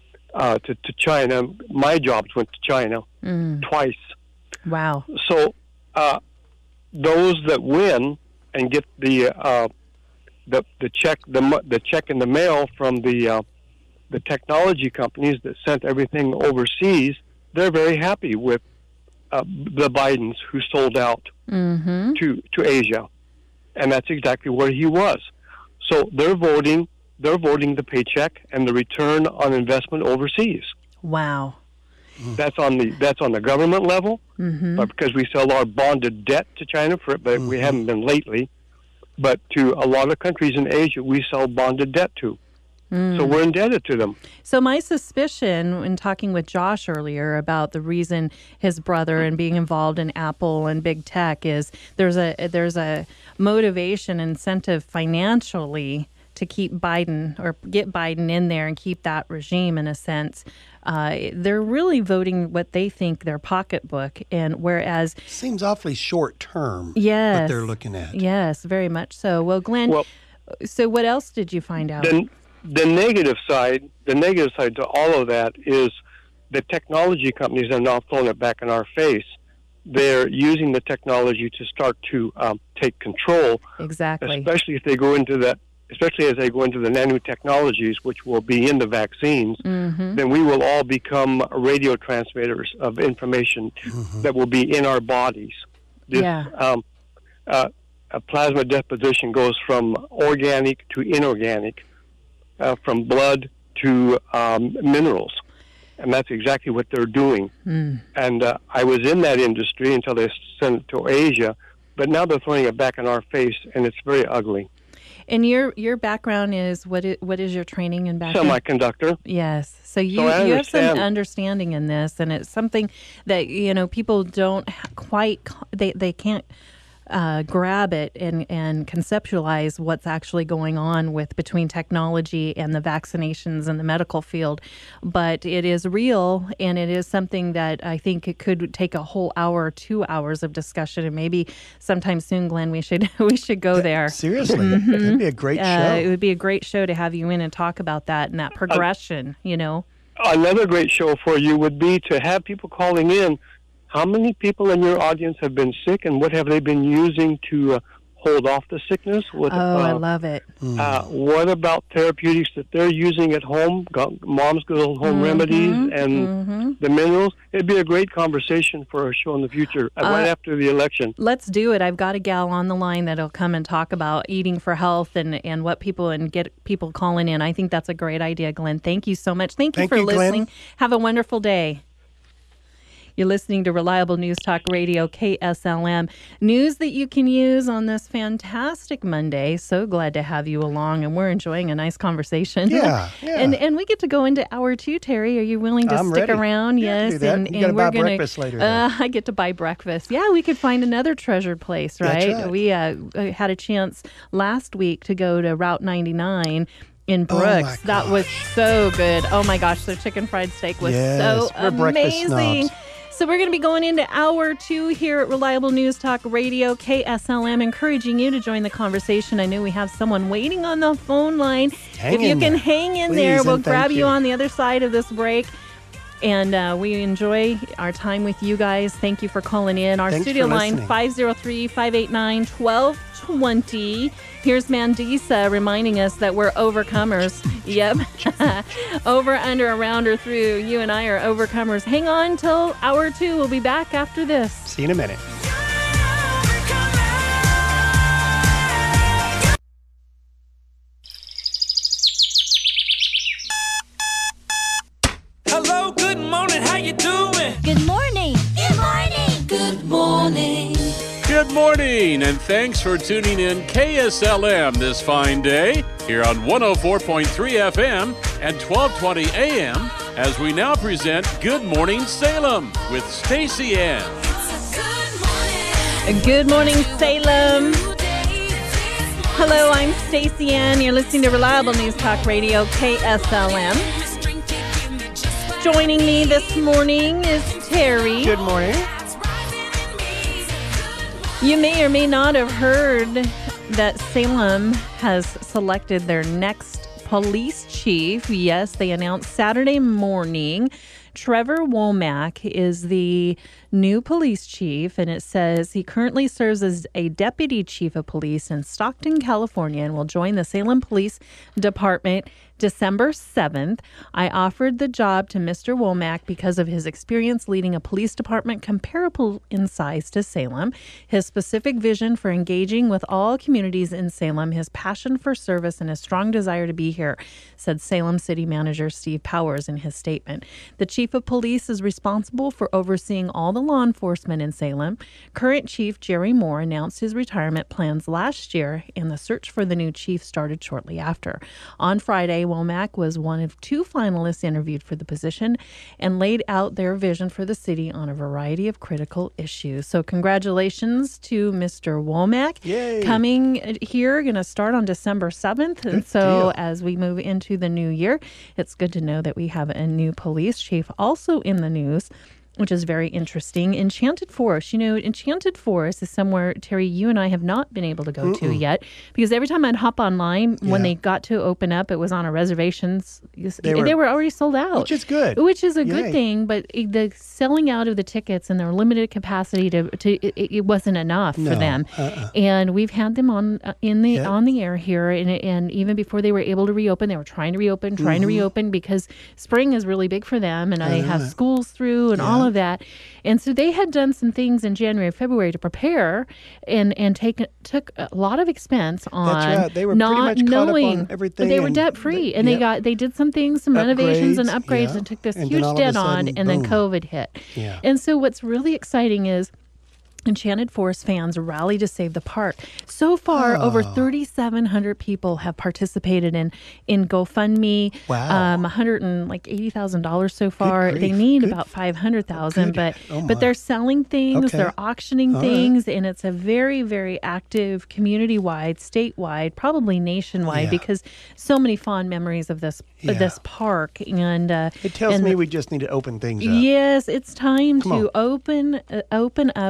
uh, to to China. My jobs went to China Mm. twice. Wow. So uh, those that win and get the uh, the the check the mo- the check in the mail from the uh, the technology companies that sent everything overseas, they're very happy with uh, the Bidens who sold out Mm-hmm. to to Asia, and that's exactly where he was. So they're voting they're voting the paycheck and the return on investment overseas. Wow. That's on the that's on the government level, Mm-hmm. but because we sell our bonded debt to China for it, but we haven't been lately. But to a lot of countries in Asia, we sell bonded debt to, so we're indebted to them. So my suspicion in talking with Josh earlier about the reason his brother and being involved in Apple and big tech is there's a there's a motivation incentive financially to keep Biden or get Biden in there and keep that regime in a sense. Uh, they're really voting what they think their pocketbook, and whereas Seems awfully short term. yes, What they're looking at. yes, very much so. Well, Glenn, Well, so what else did you find out? the the negative side, the negative side to all of that is the technology companies are now throwing it back in our face. They're using the technology to start to um, take control, Exactly. especially if they go into that. Especially as they go into the nanotechnologies, which will be in the vaccines, Mm-hmm. then we will all become radio transmitters of information that will be in our bodies. This, Yeah. um, uh, a plasma deposition goes from organic to inorganic, uh, from blood to um, minerals. And that's exactly what they're doing. Mm. And uh, I was in that industry until they sent it to Asia, but now they're throwing it back in our face, and it's very ugly. And your your background is what is, what is your training and background? Semiconductor. Yes. So you, So I you have some understand. understanding in this, and it's something that, you know, people don't ha- quite, co- they, they can't uh, grab it and, and conceptualize what's actually going on with between technology and the vaccinations and the medical field. But it is real, and it is something that I think it could take a whole hour, two hours of discussion, and maybe sometime soon, Glenn, we should we should go there. Seriously, it'd be a great Uh, show. it would be a great show to have you in and talk about that and that progression, you know. Another great show for you would be to have people calling in. How many people in your audience have been sick, and what have they been using to uh, hold off the sickness. What, Oh, I uh, love it. Uh, what about therapeutics that they're using at home? Go- Mom's good old home Mhm, remedies and mhm. the minerals. It'd be a great conversation for a show in the future, uh, right Uh, after the election. Let's do it. I've got a gal on the line that'll come and talk about eating for health and, and what people and get people calling in. I think that's a great idea, Glenn. Thank you so much. Thank you Thank for you, Glenn. listening. Have a wonderful day. You're listening to Reliable News Talk Radio, K S L M. News that you can use on this fantastic Monday. So glad to have you along, and we're enjoying a nice conversation. Yeah, yeah. And and we get to go into hour two, Terry. Are you willing to I'm stick ready. around? Yeah, I can yes. do that. And, You and gotta we're buy gonna, breakfast later, though. Uh, I get to buy breakfast. Yeah, we could find another treasured place, That's right? right. We uh, had a chance last week to go to Route ninety-nine in Oh, Brooks. my That was so good. Oh my gosh, their chicken fried steak was Yes, so we're breakfast amazing. snobs. So we're going to be going into hour two here at Reliable News Talk Radio, K S L M, encouraging you to join the conversation. I know we have someone waiting on the phone line. Hang if you in can there. hang in Please there, we'll and thank grab you. you. on the other side of this break. And uh, we enjoy our time with you guys. Thank you for calling in. Our Thanks studio for line, listening. five oh three, five eight nine, one two two zero. Here's Mandisa reminding us that we're overcomers. Yep. Over, under, around, or through. You and I are overcomers. Hang on till hour two. We'll be back after this. See you in a minute. Hello, good morning, how you doing? Good morning. Good morning. Good morning. Good morning, and thanks for tuning in K S L M this fine day here on one oh four point three F M and twelve twenty A M as we now present Good Morning Salem with Stacy Ann. Good morning, Salem. Hello, I'm Stacy Ann. You're listening to Reliable News Talk Radio, K S L M. Joining me this morning is Terry. Good morning. You may or may not have heard that Salem has selected their next police chief. Yes, they announced Saturday morning. Trevor Womack is the new police chief, and it says he currently serves as a deputy chief of police in Stockton, California, and will join the Salem Police Department December seventh. I offered the job to Mister Womack because of his experience leading a police department comparable in size to Salem, his specific vision for engaging with all communities in Salem, his passion for service, and his strong desire to be here, said Salem City Manager Steve Powers in his statement. The chief of police is responsible for overseeing all the law enforcement in Salem. Current Chief Jerry Moore announced his retirement plans last year, and the search for the new chief started shortly after. On Friday, Womack was one of two finalists interviewed for the position and laid out their vision for the city on a variety of critical issues. So congratulations to Mister Womack. Yay. Coming here, going to start on December seventh. And Good so deal. as we move into the new year, it's good to know that we have a new police chief also in the news, which is very interesting. Enchanted Forest. You know, Enchanted Forest is somewhere, Terry, you and I have not been able to go to Mm-mm. yet, because every time I'd hop online, when Yeah. they got to open up, it was on a reservations. They They were, were- already sold out. Which is good. Which is a Yay. good thing, but it- the selling out of the tickets and their limited capacity to, to it, it wasn't enough No, for them. uh-uh. And we've had them on uh, in the Yep. on the air here, and and even before they were able to reopen, they were trying to reopen, trying to Mhm. reopen because spring is really big for them, and they have Uh-huh. schools through and all Yeah. of that. And so they had done some things in January, February to prepare, and and take took a lot of expense on That's right. They were pretty not much caught up on knowing everything they were and debt free, the- and they yep. got they did some things, some renovations and Upgrades, upgrades, yeah. and took this And then huge all of a debt on, sudden, and then boom. COVID hit. Yeah. And so what's really exciting is Enchanted Forest fans rally to save the park. So far, Oh. over thirty-seven hundred people have participated in in GoFundMe. Wow. Um, one hundred and like eighty thousand dollars so far. They grief. need Good- about five hundred thousand, good. but Oh, my. but they're selling things, Okay. they're auctioning All right. things, and it's a very very active community-wide, statewide, probably nationwide, Yeah. because so many fond memories of this Yeah. of this park. And uh, It tells and me we just need to open things up. Yes, it's time Come to on. open uh, open up our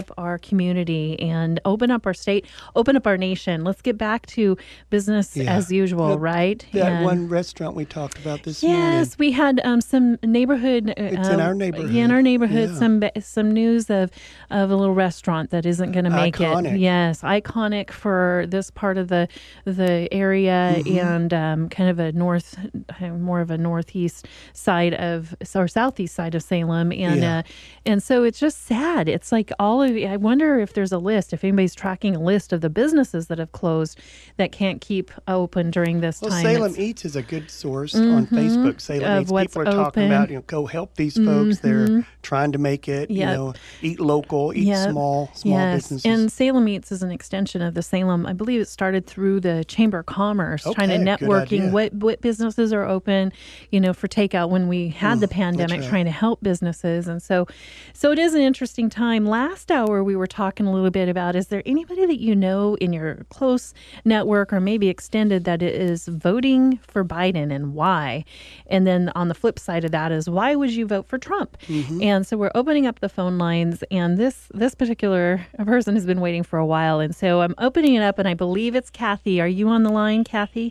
community and open up our state, open up our nation. Let's get back to business Yeah. as usual, That- right? That And- one restaurant we talked about this morning. Yes, we had um, some neighborhood. It's uh, in our neighborhood. Yeah, in our neighborhood, Yeah. some ba- some news of of a little restaurant that isn't going to make Iconic. it. Yes, iconic for this part of the the area Mhm. and um, kind of a north, more of a northeast side of or southeast side of Salem, and Yeah. uh, and so it's just sad. It's like all of. I wonder if there's a list, if anybody's tracking a list of the businesses that have closed that can't keep open during this Well, time. Salem It's- Eats is a good source on Mhm. Facebook. Salem Of Eats. what's People are talking open. about, you know, go help these folks. They're Mhm. trying to make it, you Yep. know, eat local, eat Yep. small, small yes. businesses. And Salem Eats is an extension of the Salem. I believe it started through the Chamber of Commerce, trying to Okay, good networking idea. what what businesses are open, you know, for takeout when we had the Mm, pandemic, right. trying to help businesses. And so, so it is an interesting time. Last hour we were talking a little bit about: is there anybody that you know in your close network or maybe extended that is voting for Biden and why? And then on the flip side of that is, why would you vote for Trump? Mm-hmm. And so we're opening up the phone lines, and this this particular person has been waiting for a while, and so I'm opening it up, and I believe it's Kathy. Are you on the line, Kathy?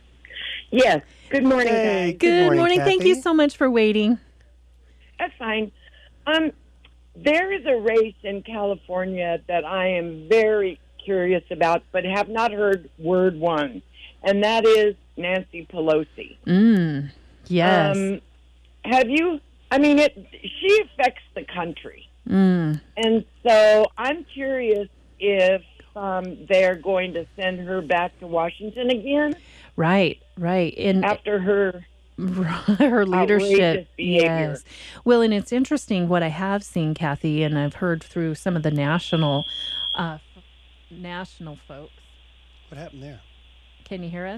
Yes. Good morning, Hey, guys. Good, morning. Thank you Kathy. so much for waiting. That's fine. Um, there is a race in California that I am very curious about, but have not heard word one, and that is Nancy Pelosi. Mm, yes. Um, have you? I mean, it. She affects the country, mm. and so I'm curious if um, they're going to send her back to Washington again Right, right. And after her. her leadership. outrageous behavior. Yes. Well, and it's interesting what I have seen, Kathy, and I've heard through some of the national, uh, national folks. What happened there? Can you hear us?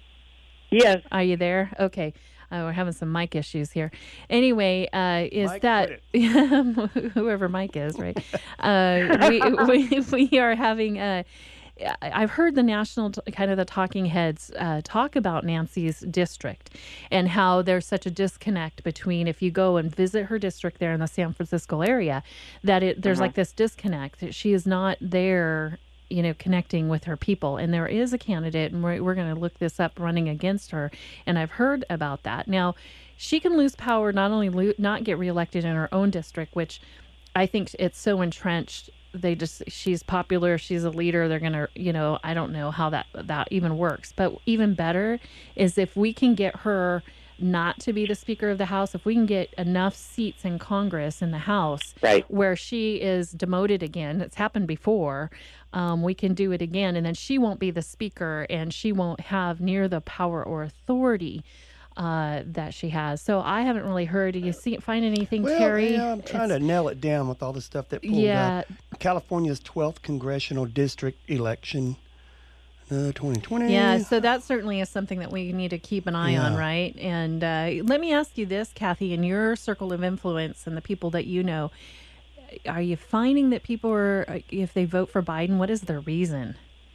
Yes. Are you there? Okay. Uh, we're having some mic issues here. Anyway, uh, is Mike, that quit whoever Mike is, right? uh, we, we we are having. Uh, I've heard the national t- kind of the talking heads uh, talk about Nancy's district and how there's such a disconnect between, if you go and visit her district there in the San Francisco area, that it there's Uh-huh. like this disconnect. That she is not there, you know, connecting with her people. And there is a candidate, and we're, we're going to look this up, running against her. And I've heard about that. Now, she can lose power, not only lo- not get reelected in her own district, which I think it's so entrenched. They just, she's popular, she's a leader, they're going to, you know, I don't know how that, that even works. But even better is if we can get her not to be the Speaker of the House, if we can get enough seats in Congress, in the House, Right. where she is demoted again. It's happened before. Um, we can do it again, and then she won't be the Speaker, and she won't have near the power or authority uh, that she has. So I haven't really heard. Do you see find anything, Well, Terry? yeah, I'm trying It's- to nail it down with all the stuff that pulled Yeah. up. California's twelfth congressional district election, uh, twenty twenty. Yeah, so that certainly is something that we need to keep an eye on, Yeah. right? And uh, let me ask you this, Kathy, in your circle of influence and the people that you know, are you finding that people are, if they vote for Biden, what is their reason?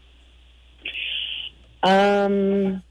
Um,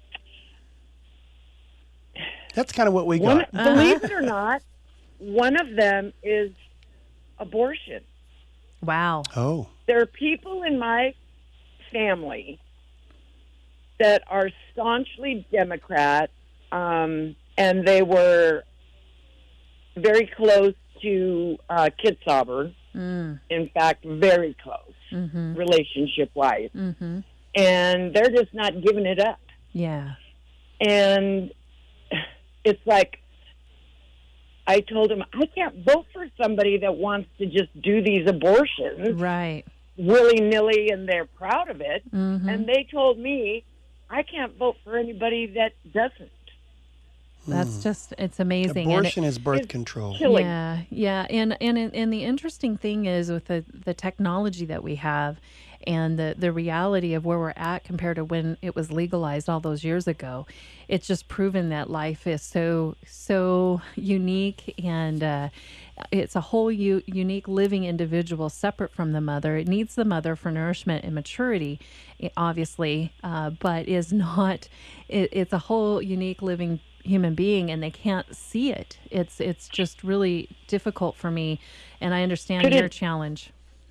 That's kind of what we one, got. believe it or not, one of them is abortion. Wow. Oh. There are people in my family that are staunchly Democrat, um, and they were very close to uh, Kit Sauber. Mm. In fact, very close, Mm-hmm. relationship-wise. Mm-hmm. And they're just not giving it up. Yeah. And it's like, I told him, I can't vote for somebody that wants to just do these abortions Right. willy-nilly and they're proud of it. Mm-hmm. And they told me, I can't vote for anybody that doesn't. That's just, it's amazing. And it- Abortion is birth control. killing. Yeah, yeah, and and and the interesting thing is with the the technology that we have, and the the reality of where we're at compared to when it was legalized all those years ago, it's just proven that life is so so unique, and uh, it's a whole u- unique living individual separate from the mother. It needs the mother for nourishment and maturity, i- obviously, uh, but is not. It, it's a whole unique living human being, and they can't see it. It's it's just really difficult for me, and I understand Could your it- challenge.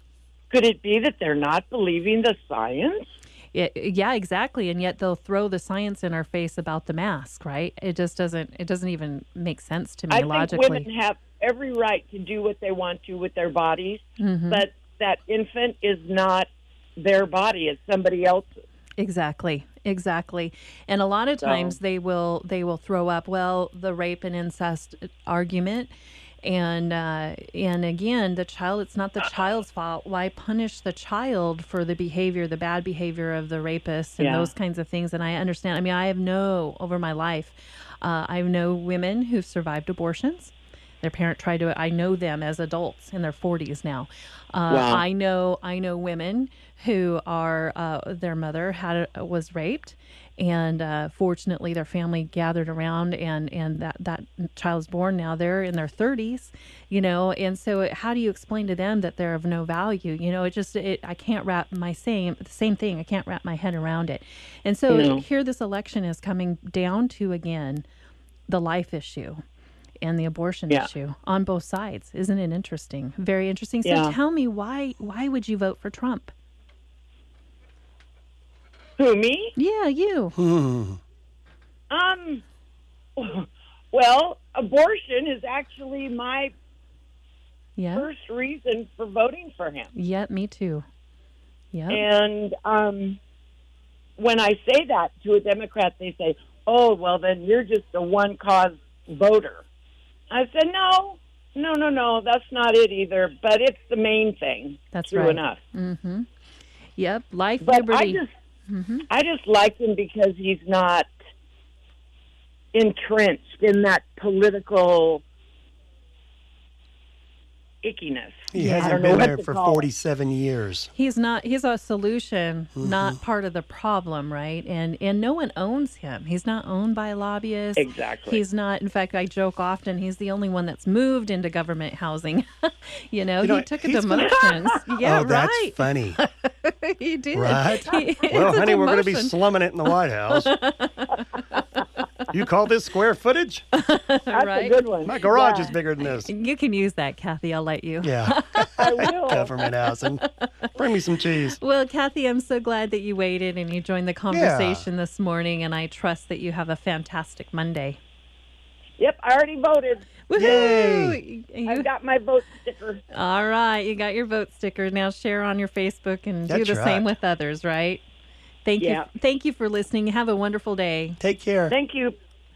Could it be that they're not believing the science? Yeah, yeah, exactly. And yet they'll throw the science in our face about the mask, right? It just doesn't. It doesn't even make sense to me I logically. think women have every right to do what they want to with their bodies, Mhm. but that infant is not their body; it's somebody else's. Exactly, exactly. And a lot of So- times they will they will throw up, well, the rape and incest argument. And uh, and again, the child, it's not the child's fault. Why punish the child for the behavior, the bad behavior of the rapist and Yeah. those kinds of things? And I understand. I mean, I have know over my life, uh, I know women who've survived abortions. Their parent tried to. I know them as adults in their forties now. Uh, Wow. I know. I know women who are uh, their mother had a, was raped, and uh, fortunately their family gathered around, and and that that child's born now. They're in their thirties, you know. And so, how do you explain to them that they're of no value? You know, it just it. I can't wrap my same the same thing. I can't wrap my head around it. And so No. here, this election is coming down to again the life issue and the abortion Yeah. issue on both sides. Isn't it interesting? Very interesting. So Yeah. tell me, why why would you vote for Trump? Who, me? Yeah, you. Um, well, abortion is actually my Yeah. first reason for voting for him. Yeah, me too. Yeah. And um, when I say that to a Democrat, they say, "Oh, well, then you're just a one-cause voter." I said, "No, no, no, no, that's not it either. But it's the main thing. That's true right. enough." Mm-hmm. Yep. Life, But I liberty. just, mm-hmm. I just like him because he's not entrenched in that political ickiness. He I hasn't don't know been what there to for call it. forty-seven years. He's not. He's a solution, Mm-hmm. not part of the problem, right? And and no one owns him. He's not owned by lobbyists. Exactly. He's not. In fact, I joke often. He's the only one that's moved into government housing. you know, You know, he took a he's gonna- demotions. yeah, oh, that's right. funny. he did. Right? He- Well, it's a honey, we're going to be demotion. slumming it in the White House. You call this square footage? That's right? a good one. My garage Yeah. is bigger than this. You can use that, Kathy. I'll let you. Yeah. I will. Government housing. Bring me some cheese. Well, Kathy, I'm so glad that you waited and you joined the conversation this morning, and I trust that you have a fantastic Monday. Yep, I already voted. Woohoo! You- I've got my vote sticker. all right, you got your vote sticker. Now share on your Facebook and do That's the same right. with others, right? Thank Yeah. you. Thank you for listening. Have a wonderful day. Take care. Thank you.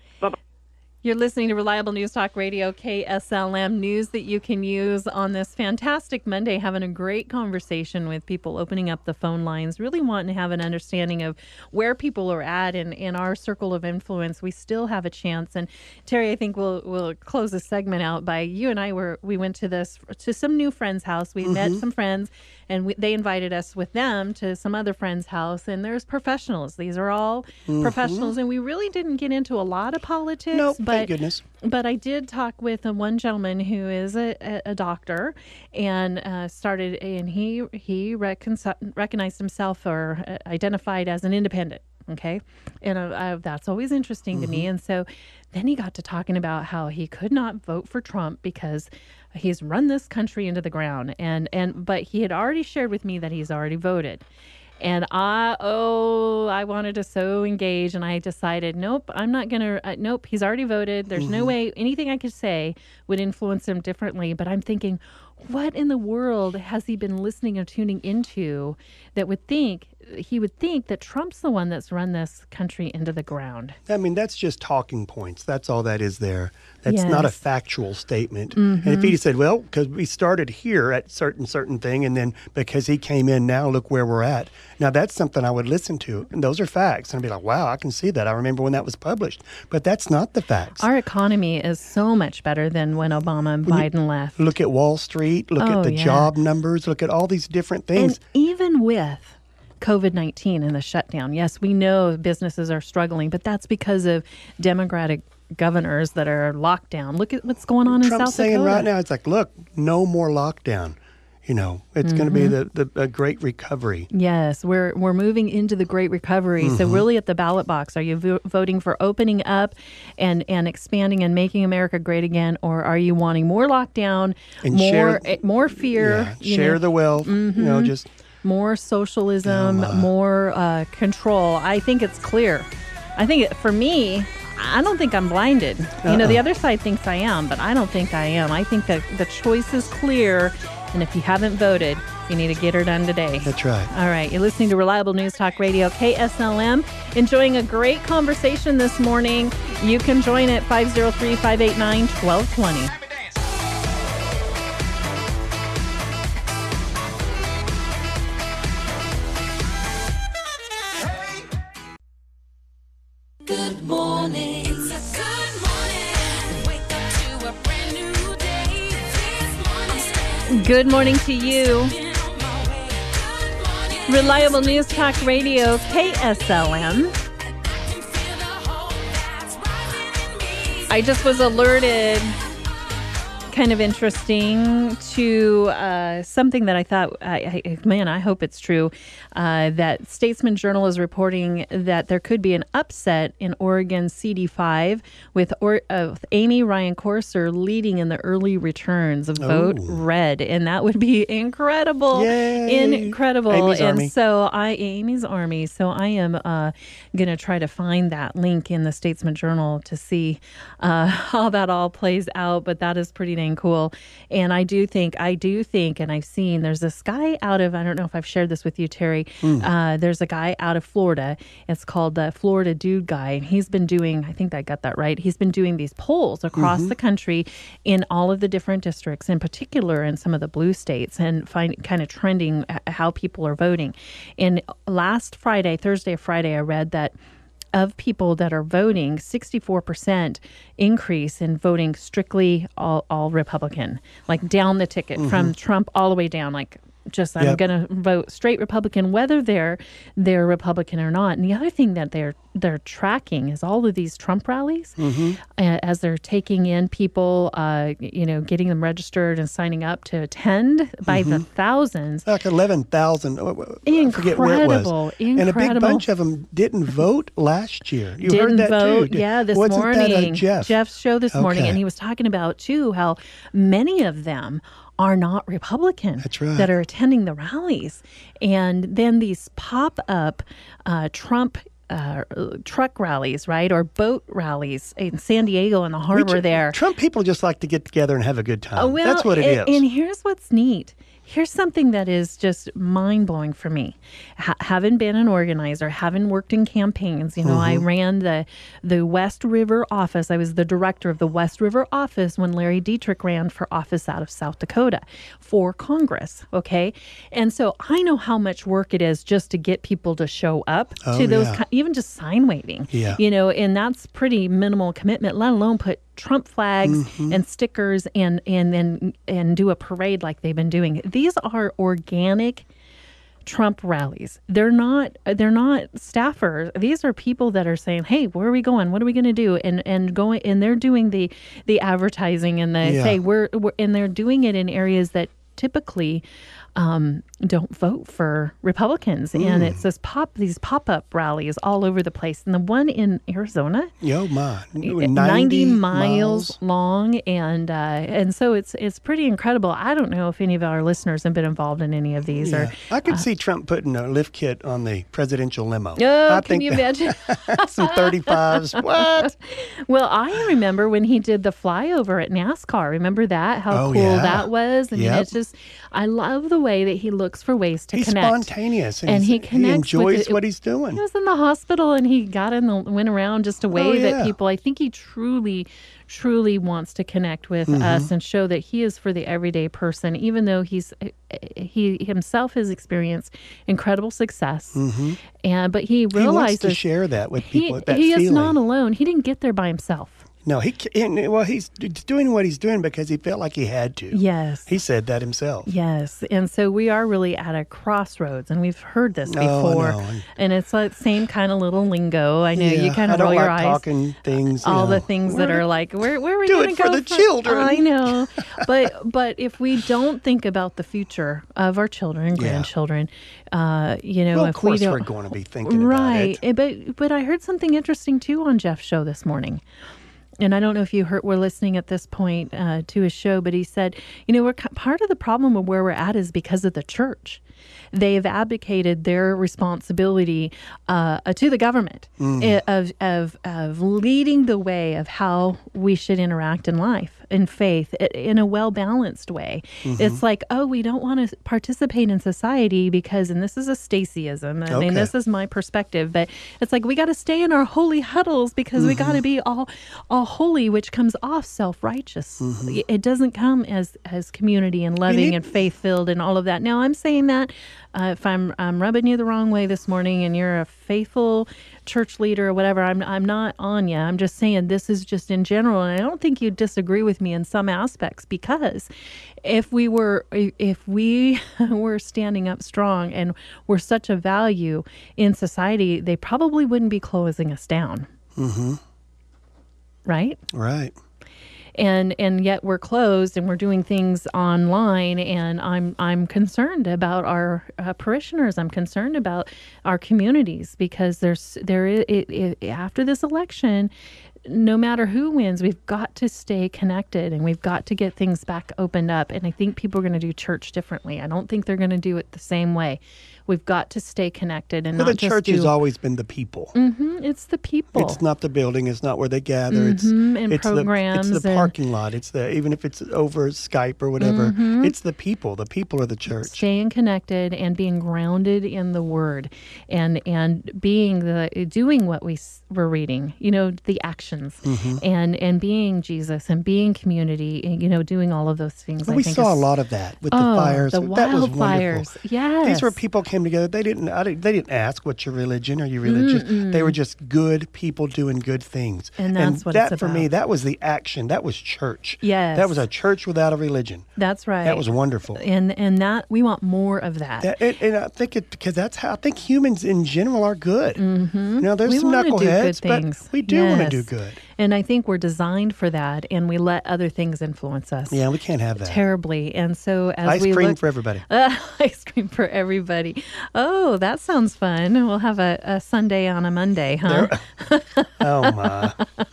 You're listening to Reliable News Talk Radio, K S L M, news that you can use on this fantastic Monday, having a great conversation with people, opening up the phone lines, really wanting to have an understanding of where people are at in, in our circle of influence. We still have a chance. And Terry, I think we'll we'll close this segment out by you and I were we went to this to some new friend's house. We met some friends, and we, they invited us with them to some other friend's house. And there's professionals. These are all professionals, and we really didn't get into a lot of politics. Nope, but thank goodness. but I did talk with uh, one gentleman who is a, a, a doctor, and uh, started, and he he recon- recognized himself or uh, identified as an independent. Okay, and uh, uh, that's always interesting to me. And so then he got to talking about how he could not vote for Trump because he's run this country into the ground, and and but he had already shared with me that he's already voted. And I, oh, I wanted to so engage, and I decided, nope, I'm not going to, uh, nope, he's already voted. There's no way anything I could say would influence him differently. But I'm thinking, what in the world has he been listening or tuning into that would think, he would think that Trump's the one that's run this country into the ground? I mean, that's just talking points. That's all that is there. That's not a Yes. factual statement. And if he said, well, because we started here at certain, certain thing, and then because he came in now, look where we're at. Now, that's something I would listen to. And those are facts. And I'd be like, wow, I can see that. I remember when that was published. But that's not the facts. Our economy is so much better than when Obama and Biden left. Look at Wall Street. Look Oh, at the yeah. job numbers. Look at all these different things. And even with COVID nineteen and the shutdown, yes, we know businesses are struggling, but that's because of Democratic governors that are locked down. Look at what's going on in Trump's South saying Dakota. right now, it's like, look, no more lockdown. you know, it's going to be the, the a great recovery. Yes, we're we're moving into the great recovery. So Mhm. really at the ballot box, are you vo- voting for opening up and, and expanding and making America great again, or are you wanting more lockdown, And more share- eh, more fear, Yeah, you share know? the wealth, you know, Mhm. just more socialism, Oh, my. more uh, control. I think it's clear. I think it, for me, I don't think I'm blinded. You know, the Uh-uh. other side thinks I am, but I don't think I am. I think that the choice is clear, and if you haven't voted, you need to get her done today. That's right. All right, you're listening to Reliable News Talk Radio, K S L M. Enjoying a great conversation this morning. You can join at five oh three, five eight nine, one two two zero. Good morning. It's a good morning. Wake up to a brand new day. This morning. Good morning to you. Reliable News Talk Radio, K S L M. I just was alerted, kind of interesting, to uh, something that I thought, I, I, man, I hope it's true, uh, that Statesman Journal is reporting that there could be an upset in Oregon C D five with, or, uh, with Amy Ryan Corser leading in the early returns of Vote Oh. Red. And that would be incredible. Yay. Incredible. Amy's and Army. so I, Amy's Army. So I am uh, going to try to find that link in the Statesman Journal to see uh, how that all plays out. But that is pretty dang cool. And I do think, I do think, and I've seen, there's this guy out of, I don't know if I've shared this with you, Terry. Mm. Uh, there's a guy out of Florida. It's called the Florida Dude Guy. And he's been doing, I think I got that right. He's been doing these polls across Mhm. the country in all of the different districts, in particular in some of the blue states, and find kind of trending h- how people are voting. And last Friday, Thursday or Friday, I read that of people that are voting, sixty-four percent increase in voting strictly all, all Republican, like down the ticket from Mhm. Trump all the way down, like just I'm Yep. going to vote straight Republican, whether they're they're Republican or not. And the other thing that they're they're tracking is all of these Trump rallies Mhm. uh, as they're taking in people, uh, you know, getting them registered and signing up to attend by the Mhm. thousands. Like eleven thousand. I forget where it was. Incredible, And a big incredible. bunch of them didn't vote last year. You Didn't heard that vote. too. Yeah, this Wasn't morning. That, uh, Jeff? Jeff's show this morning, Okay. and he was talking about too how many of them are not Republican. That's right. That are attending the rallies, and then these pop up uh, Trump. Uh, truck rallies, right, or boat rallies in San Diego in the We harbor ju- there. Trump people just like to get together and have a good time. Oh, well, That's what it and, is. And here's what's neat. Here's something that is just mind blowing for me. Ha- having been an organizer, having worked in campaigns, you know, I Mhm. ran the the West River office. I was the director of the West River office when Larry Dietrich ran for office out of South Dakota for Congress. Okay, and so I know how much work it is just to get people to show up Oh, to those, yeah. ki- even just sign waving. Yeah. You know, and that's pretty minimal commitment. Let alone put Trump flags Mhm. and stickers and and then and do a parade like they've been doing. These are organic Trump rallies. They're not they're not staffers. These are people that are saying, "Hey, where are we going? What are we going to do?" And and going and they're doing the the advertising and the Yeah. hey, we're, we're and they're doing it in areas that typically um, don't vote for Republicans. And Mm. it's this pop these pop-up rallies all over the place. And the one in Arizona, Yo, my. ninety, ninety miles long, and uh, and so it's it's pretty incredible. I don't know if any of our listeners have been involved in any of these. Yeah. Or I could see Trump putting a lift kit on the presidential limo. Oh, I can think you that- imagine? some thirty-fives. What? Well, I remember when he did the flyover at NASCAR. Remember that? How Oh, cool yeah. that was. I mean, Yep. it's just I love the way that he looks for ways to He's connect. spontaneous, and, And he's- he connects with enjoys it. what he's doing. He was in the hospital and he got in the went around just to wave yeah. at people. I think he truly, truly wants to connect with Mhm. us and show that he is for the everyday person, even though he's he himself has experienced incredible success. Mhm. And but he He realizes wants to share that with he, people. that he feeling. is not alone. He didn't get there by himself. No, he ca- and, well, he's d- doing what he's doing because he felt like he had to. Yes. He said that himself. Yes. And so we are really at a crossroads, and we've heard this No, I before. know. And it's like same kind of little lingo. I know you Yeah, kind I of don't roll your like eyes. talking things. you All know. the things that Where- are like, where, where are we Do going it to for go? the children. I know. but but if we don't think about the future of our children and Yeah. grandchildren, uh, you know, Well, if of course we don't. we're going to be thinking right. about it. But, but I heard something interesting, too, on Jeff's show this morning. And I don't know if you heard, we're listening at this point uh, to his show, but he said, you know, we're part of the problem of where we're at is because of the church. They've abdicated their responsibility uh, to the government Mm. i- of, of, of leading the way of how we should interact in life, in faith, i- in a well-balanced way. Mhm. It's like, oh, we don't want to participate in society because, and this is a Stacyism, I mean, Okay. this is my perspective, but it's like we got to stay in our holy huddles because we got to Mhm. be all all holy, which comes off self-righteous. Mhm. It doesn't come as as community and loving need- and faith-filled and all of that. Now, I'm saying that uh, if I'm I'm rubbing you the wrong way this morning and you're a faithful church leader or whatever, I'm I'm not on you. I'm just saying this is just in general, and I don't think you'd disagree with me in some aspects, because if we were if we were standing up strong and were such a value in society, they probably wouldn't be closing us down. Mm-hmm. Right? Right. And and yet we're closed and we're doing things online, and I'm I'm concerned about our uh, parishioners. I'm concerned about our communities, because there's there is it, it, after this election, no matter who wins, we've got to stay connected and we've got to get things back opened up. And I think people are going to do church differently. I don't think they're going to do it the same way. We've got to stay connected and Well, not the just church do. has always been the people. Mm-hmm, it's the people. It's not the building. It's not where they gather. It's Mhm, and it's programs the it's the and- parking lot. It's the even if it's over Skype or whatever. Mhm. It's the people. The people are the church. Staying connected and being grounded in the Word, and and being the doing what we s- were reading. You know, the actions, Mhm. and and being Jesus and being community. And, you know, doing all of those things. Well, I we think saw a is- lot of that with the Oh, fires. the that was wildfires. wonderful. Yes. These were people came together. They didn't. I didn't they didn't ask what's your religion. Are you religious? Mm-mm. They were just good people doing good things. And that's what that it's for me, about. that was the action. That was church. Yes. That was a church without a religion. That's right. That was wonderful. And and that we want more of that. That, and, and I think it because that's how I think humans in general are good. Mm-hmm. You know, there's we some wanna do knuckleheads, good but things. we do want to do Yes. good. And I think we're designed for that, and we let other things influence us. Yeah, we can't have that. Terribly. And so as Ice we cream look, for everybody. Uh, ice cream for everybody. Oh, that sounds fun. We'll have a, a Sunday on a Monday, huh? Oh my!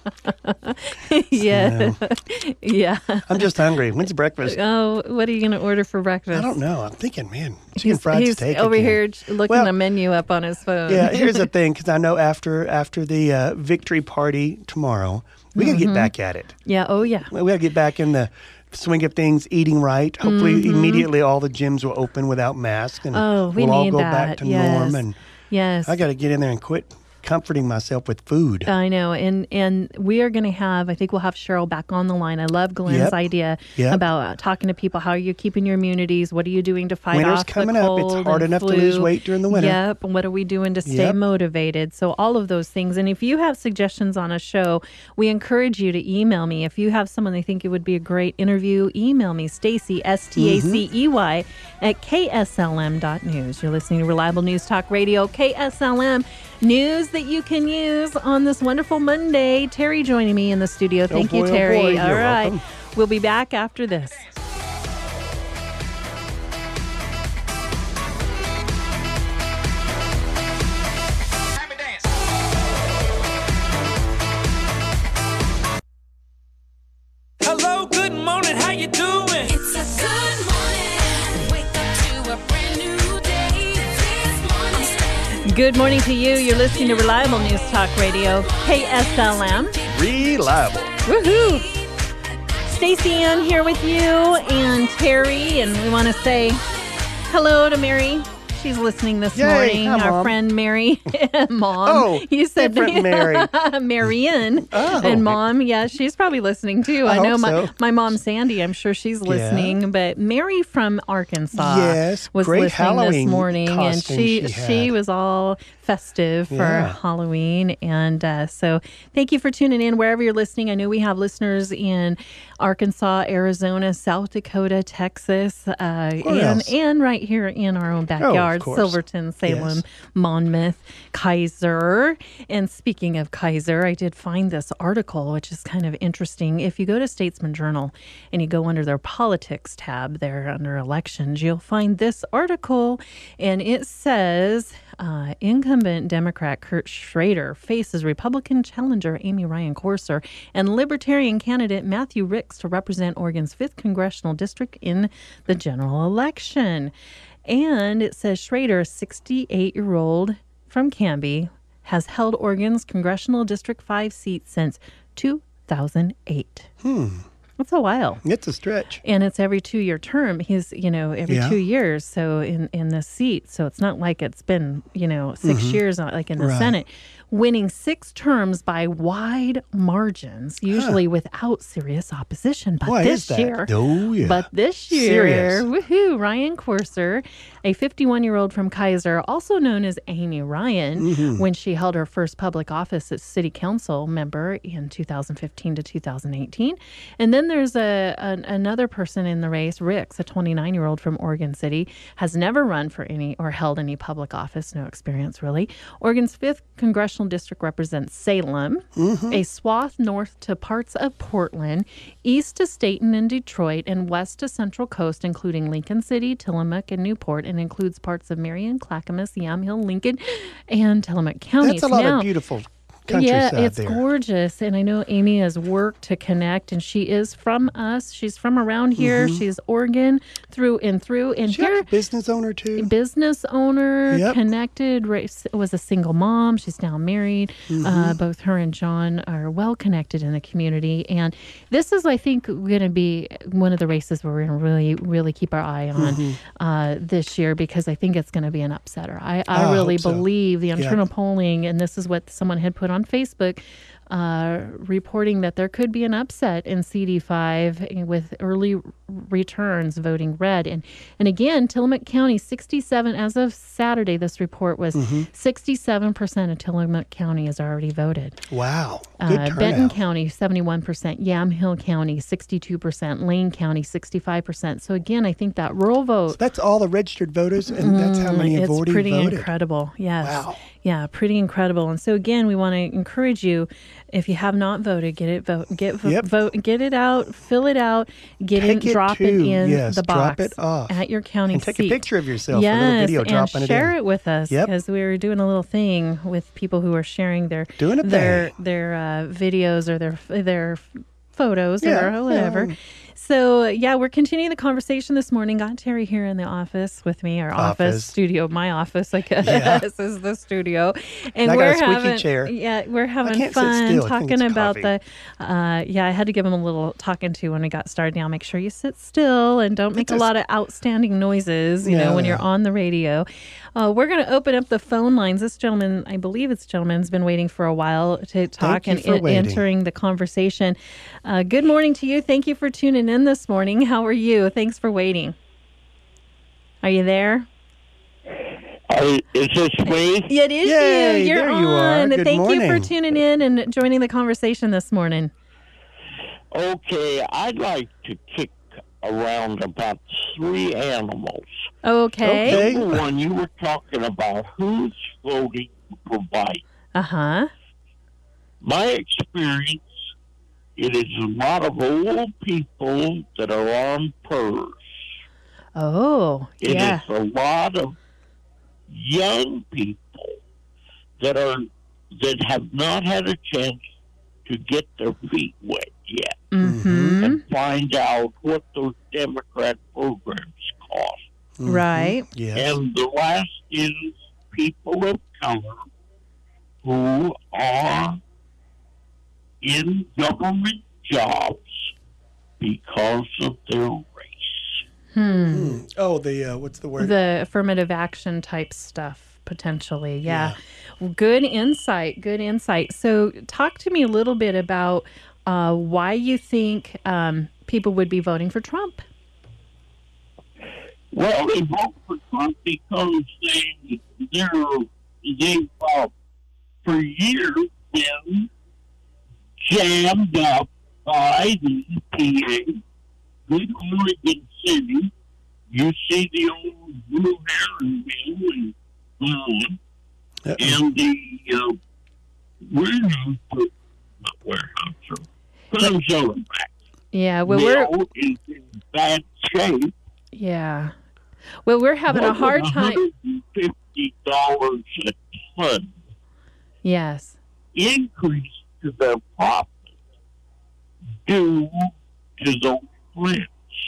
yeah. yeah. I'm just hungry. When's breakfast? Oh, what are you going to order for breakfast? I don't know. I'm thinking, man, chicken He's, fried he's steak. over again. here j- looking Well, the menu up on his phone. Yeah, here's the thing, because I know after after the uh, victory party tomorrow, we got to Mhm. get back at it. Yeah. Oh, yeah. We got to get back in the swing of things, eating right. Hopefully, Mhm. immediately all the gyms will open without masks, and Oh, we we'll all need go that. back to Yes. norm. And Yes. I got to get in there and quit comforting myself with food. I know, and and we are going to have. I think we'll have Cheryl back on the line. I love Glenn's Yep. idea Yep. about uh, talking to people. How are you keeping your immunities? What are you doing to fight Winter's off coming the up. cold It's hard and enough to flu? lose weight during the winter. Yep. And what are we doing to stay Yep. motivated? So all of those things. And if you have suggestions on a show, we encourage you to email me. If you have someone they think it would be a great interview, email me, Stacy S T A C E Y at K S L M dot news. You're listening to Reliable News Talk Radio, K S L M. News that you can use on this wonderful Monday. Terry joining me in the studio. Thank boy, you, oh Terry. boy, All you're right. welcome. We'll be back after this. Hello, good morning, how you doing? It's a good morning. Wake up to a brand new day. This morning. Good morning to you. You're listening to Reliable News Talk Radio, K S L M. Reliable. Woohoo! Stacy Ann here with you and Terry, and we want to say hello to Mary She's listening this Yay. morning. Hi, Our Mom. friend Mary, Mom. Oh, you said different Mary. Marianne Oh. and Mom. Yeah, she's probably listening too. I I know hope my so. my mom Sandy. I'm sure she's listening. But Mary from Arkansas Yes, was great listening Halloween this morning, and costume she she she had. was all festive for Yeah. Halloween. And uh, so, thank you for tuning in wherever you're listening. I know we have listeners in Arkansas, Arizona, South Dakota, Texas, uh, and else? and right here in our own backyard, course. Silverton, Salem, Yes. Monmouth, Kaiser. And speaking of Kaiser, I did find this article, which is kind of interesting. If you go to Statesman Journal and you go under their politics tab there under elections, you'll find this article, and it says uh, incumbent Democrat Kurt Schrader faces Republican challenger Amy Ryan Corser and Libertarian candidate Matthew Ricks to represent Oregon's fifth congressional district in the general election. And it says Schrader, a sixty-eight-year-old from Canby, has held Oregon's Congressional District five seat since two thousand eight. Hmm. That's a while. It's a stretch. And it's every two-year term. He's, you know, every Yeah. two years. So in, in this seat. So it's not like it's been, you know, six Mhm. years uh, like in the Right. Senate. Winning six terms by wide margins, usually without serious opposition. But Why this is that? year, Oh, yeah. but this year, Serious. woohoo, Ryan Corser, a fifty-one-year-old from Kaiser, also known as Amy Ryan, Mhm. when she held her first public office as city council member in two thousand fifteen to two thousand eighteen. And then there's a, an another person in the race, Ricks, a twenty-nine-year-old from Oregon City, has never run for any or held any public office, no experience really. Oregon's fifth congressional district represents Salem, Mhm. a swath north to parts of Portland, east to Staten and Detroit, and west to Central Coast, including Lincoln City, Tillamook, and Newport, and includes parts of Marion, Clackamas, Yamhill, Lincoln, and Tillamook counties. That's a lot Now, of beautiful yeah, countryside it's there. gorgeous. And I know Amy has worked to connect, and she is from us. She's from around here. Mhm. She's Oregon through and through. And She here, a business owner too. business owner, Yep. connected, race, was a single mom. She's now married. Uh, Mhm. both her and John are well connected in the community. And this is, I think, going to be one of the races where we're going to really, really keep our eye on Mhm. uh, this year, because I think it's going to be an upsetter. I, I I really hope so. believe the Yep. internal polling, and this is what someone had put on Facebook, uh, reporting that there could be an upset in C D five with early returns voting red. And and again, Tillamook County, sixty-seven, as of Saturday, this report was Mhm. sixty-seven percent of Tillamook County has already voted. Wow. Good Uh, turnout. Benton County, seventy-one percent. Yamhill County, sixty-two percent. Lane County, sixty-five percent. So again, I think that rural vote, That's all the registered voters, and that's how many have it's already pretty voted. incredible. Yes. Wow. Yeah, pretty incredible. And so again, we want to encourage you, if you have not voted, get it vote, get vo- Yep. vote, get it out, fill it out, get Take it, it drop it to- in yes, the drop box it off. at your county And take a seat. picture of yourself, a yes, little video and dropping it share in. it with us, Yep. because we were doing a little thing with people who are sharing their Doing a their thing. their uh, videos or their their photos Yeah, or whatever. yeah. So, yeah, we're continuing the conversation this morning. Got Terry here in the office with me, our office, Office. studio, my office, I guess, Yeah. is the studio. And And I got we're a squeaky having, chair. yeah, we're having can't sit fun still. I think talking it's about coffee. the, uh, yeah, I had to give him a little talking to when we got started. Now, make sure you sit still and don't make a just- lot of outstanding noises, you know, No, when no. you're on the radio. Uh, we're going to open up the phone lines. This gentleman, I believe it's gentleman's been waiting for a while to talk you and for en- waiting. entering the conversation. Uh, good morning to you. Thank you for tuning in this morning. How are you? Thanks for waiting. Are you there? Uh, is this me? Yeah, it is Yay, you. You're there on. you are. Good Thank you for morning. tuning in and joining the conversation this morning. Okay, I'd like to kick around about three animals. Okay. Okay. Number one, you were talking about who's voting for Biden. Uh huh. My experience, it is a lot of old people that are on P E R S. Oh, It is yeah. a lot of young people that are that have not had a chance to get their feet wet yet Mm-hmm. and find out what those Democrat programs cost. Mhm. Right. Yes. And the last is people of color who are in government jobs because of their race. Hmm. Oh, the uh, what's the word? The affirmative action type stuff, potentially. Yeah. Well, good insight. Good insight. So, talk to me a little bit about uh, why you think um, people would be voting for Trump. Well, they vote for Trump because they, they're, they've, uh, for years, been jammed up by the E P A. Good Oregon City. You see the old Blue Heron Mill and gone. And the uh, warehouse, not warehouse, so Consolidate Yeah. Well, we're mill is in bad shape. yeah. Well, we're having a hard time. one hundred fifty dollars a ton Yes. increase to their profit due to those plants.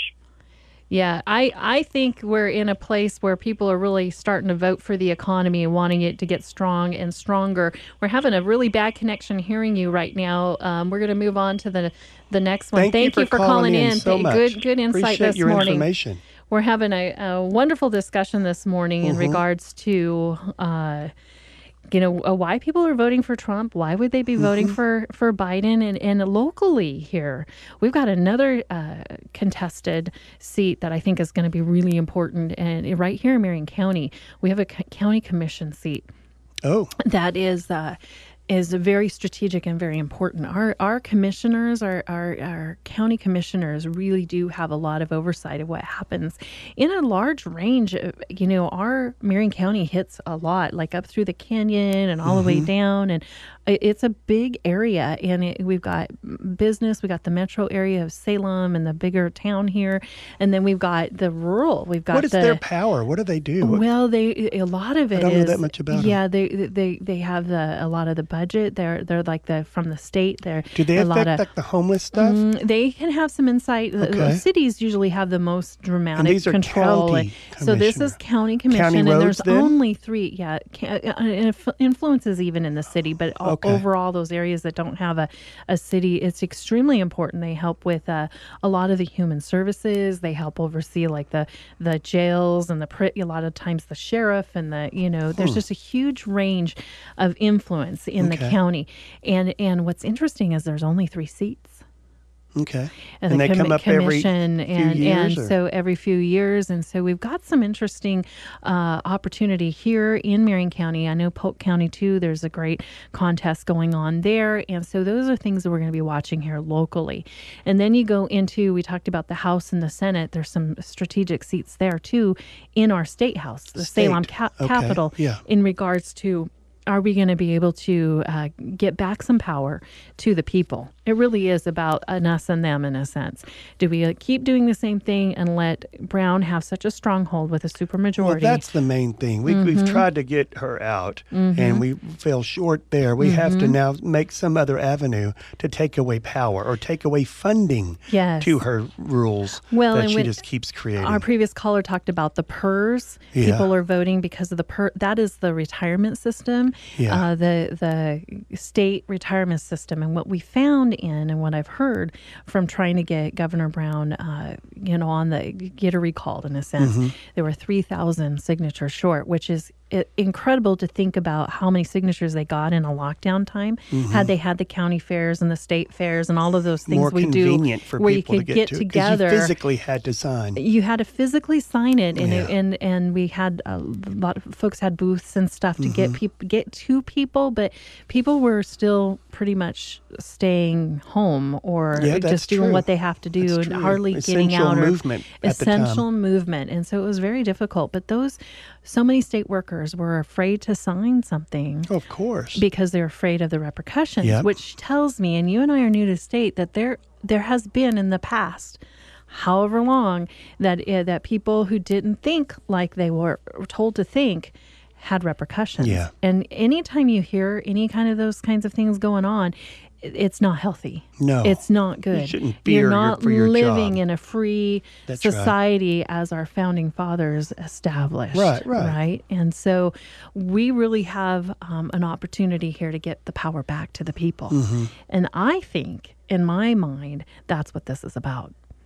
Yeah, I, I think we're in a place where people are really starting to vote for the economy and wanting it to get strong and stronger. We're having a really bad connection hearing you right now. Um, we're going to move on to the the next one. Thank you for calling in so Th- much. Good good insight Appreciate this your morning. information. We're having a, a wonderful discussion this morning in Mhm. regards to uh, you know, uh, why people are voting for Trump. Why would they be voting Mhm. for, for Biden? And, and locally here, we've got another uh, contested seat that I think is going to be really important. And right here in Marion County, we have a c- county commission seat. Oh. That is uh, is very strategic and very important. Our our commissioners, our, our our county commissioners really do have a lot of oversight of what happens in a large range of, you know, our Marion County hits a lot, like up through the canyon and all the way Mhm. down. And it- it's a big area, and it, we've got business, we got the metro area of Salem and the bigger town here. And then we've got the rural, we've got What is the, their power? What do they do? well, they a lot of it I don't know is- that much about 'em. Yeah, they they they have the a lot of the budget. They're they're like the from the state. They're Do they a lot affect of, like the homeless stuff? Mm, they can have some insight. The- the Okay. cities usually have the most dramatic these are control. county so this is commissioner. county commission, County and roads, there's then? only three. Yeah, ca- uh, inf- influences even in the city, but o- Okay. overall, those areas that don't have a, a city, it's extremely important. They help with uh, a lot of the human services. They help oversee like the the jails and the pri- a lot of times the sheriff and the you know. There's Hmm. just a huge range of influence in the Okay. county, and and what's interesting is there's only three seats. Okay. And, And the they come commi- up every commission few and, years, and or- so every few years. And so we've got some interesting uh, opportunity here in Marion County. I know Polk County too, there's a great contest going on there. And so those are things that we're going to be watching here locally. And then you go into, we talked about the House and the Senate. There's some strategic seats there too in our state house, the State. Salem ca- Okay. Capitol, Yeah. in regards to, are we going to be able to uh, get back some power to the people? It really is about an us and them in a sense. Do we uh, keep doing the same thing and let Brown have such a stronghold with a supermajority? Well, that's the main thing. We, We've Mhm. tried to get her out, Mhm. and we fell short there. We have to Mhm. now make some other avenue to take away power or take away funding Yes. to her rules Well, that and she when- just keeps creating. Our previous caller talked about the P E R S. Yeah. People are voting because of the P E R. That is the retirement system, Yeah. uh, the the state retirement system. And what we found in, and what I've heard from trying to get Governor Brown, uh, you know, on the get her recalled in a sense, Mhm. there were three thousand signatures short, which is i- incredible to think about how many signatures they got in a lockdown time. Mhm. Had they had the county fairs and the state fairs and all of those things More we do, convenient for where people you could to get, get, to 'cause together. You physically had to sign. You had to physically sign it, and it, Yeah. and and we had a lot of folks had booths and stuff to get Mhm. people get to people, but people were still pretty much staying home or Yeah, that's just doing true. what they have to do That's and true. hardly getting Essential out. or- movement at the time. essential movement, and so it was very difficult. But those, so many state workers were afraid to sign something. Of course. Because they're afraid of the repercussions, Yep. which tells me, and you and I are new to state, that there there has been in the past, however long, that uh, that people who didn't think like they were told to think had repercussions. Yeah. And anytime you hear any kind of those kinds of things going on, it- it's not healthy. No. It's not good. You shouldn't fear You're your- not for your living job. in a free That's right. society as our founding fathers established. Right, right. Right. And so we really have um, an opportunity here to get the power back to the people. Mhm. And I think, in my mind, that's what this is about.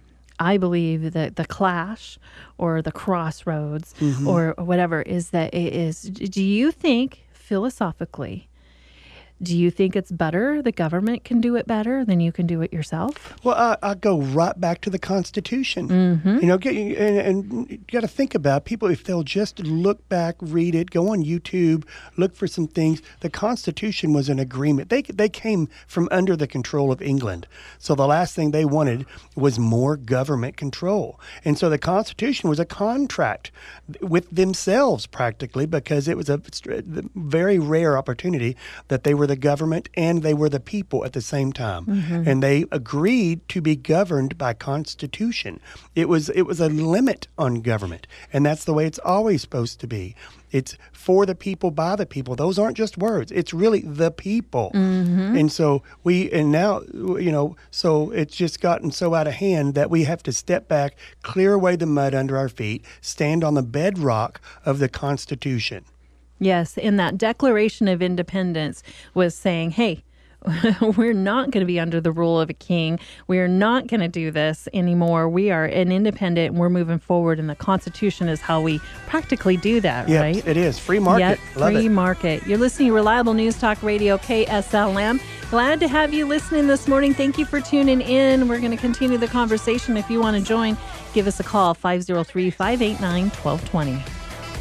I believe that the clash or the crossroads Mhm. or whatever is that it is. Do you think philosophically, do you think it's better the government can do it better than you can do it yourself? Well, I, I go right back to the Constitution. Mm-hmm. You know, get, and, and you got to think about people, if they'll just look back, read it, go on YouTube, look for some things. The Constitution was an agreement. They, they came from under the control of England. So the last thing they wanted was more government control. And so the Constitution was a contract with themselves practically, because it was a very rare opportunity that they were the government and they were the people at the same time. Mhm. And they agreed to be governed by Constitution. It was it was a limit on government, and that's the way it's always supposed to be. It's for the people, by the people. Those aren't just words. It's really the people. Mhm. And so we, and now, you know, so it's just gotten so out of hand that we have to step back, clear away the mud under our feet, stand on the bedrock of the Constitution. Yes, and that Declaration of Independence was saying, hey, we're not going to be under the rule of a king. We are not going to do this anymore. We are an independent and we're moving forward, and the Constitution is how we practically do that, Yep, right? it is. Free market. Yep, Love free it. market. You're listening to Reliable News Talk Radio, K S L M. Glad to have you listening this morning. Thank you for tuning in. We're going to continue the conversation. If you want to join, give us a call, five oh three, five eight nine, one two two zero.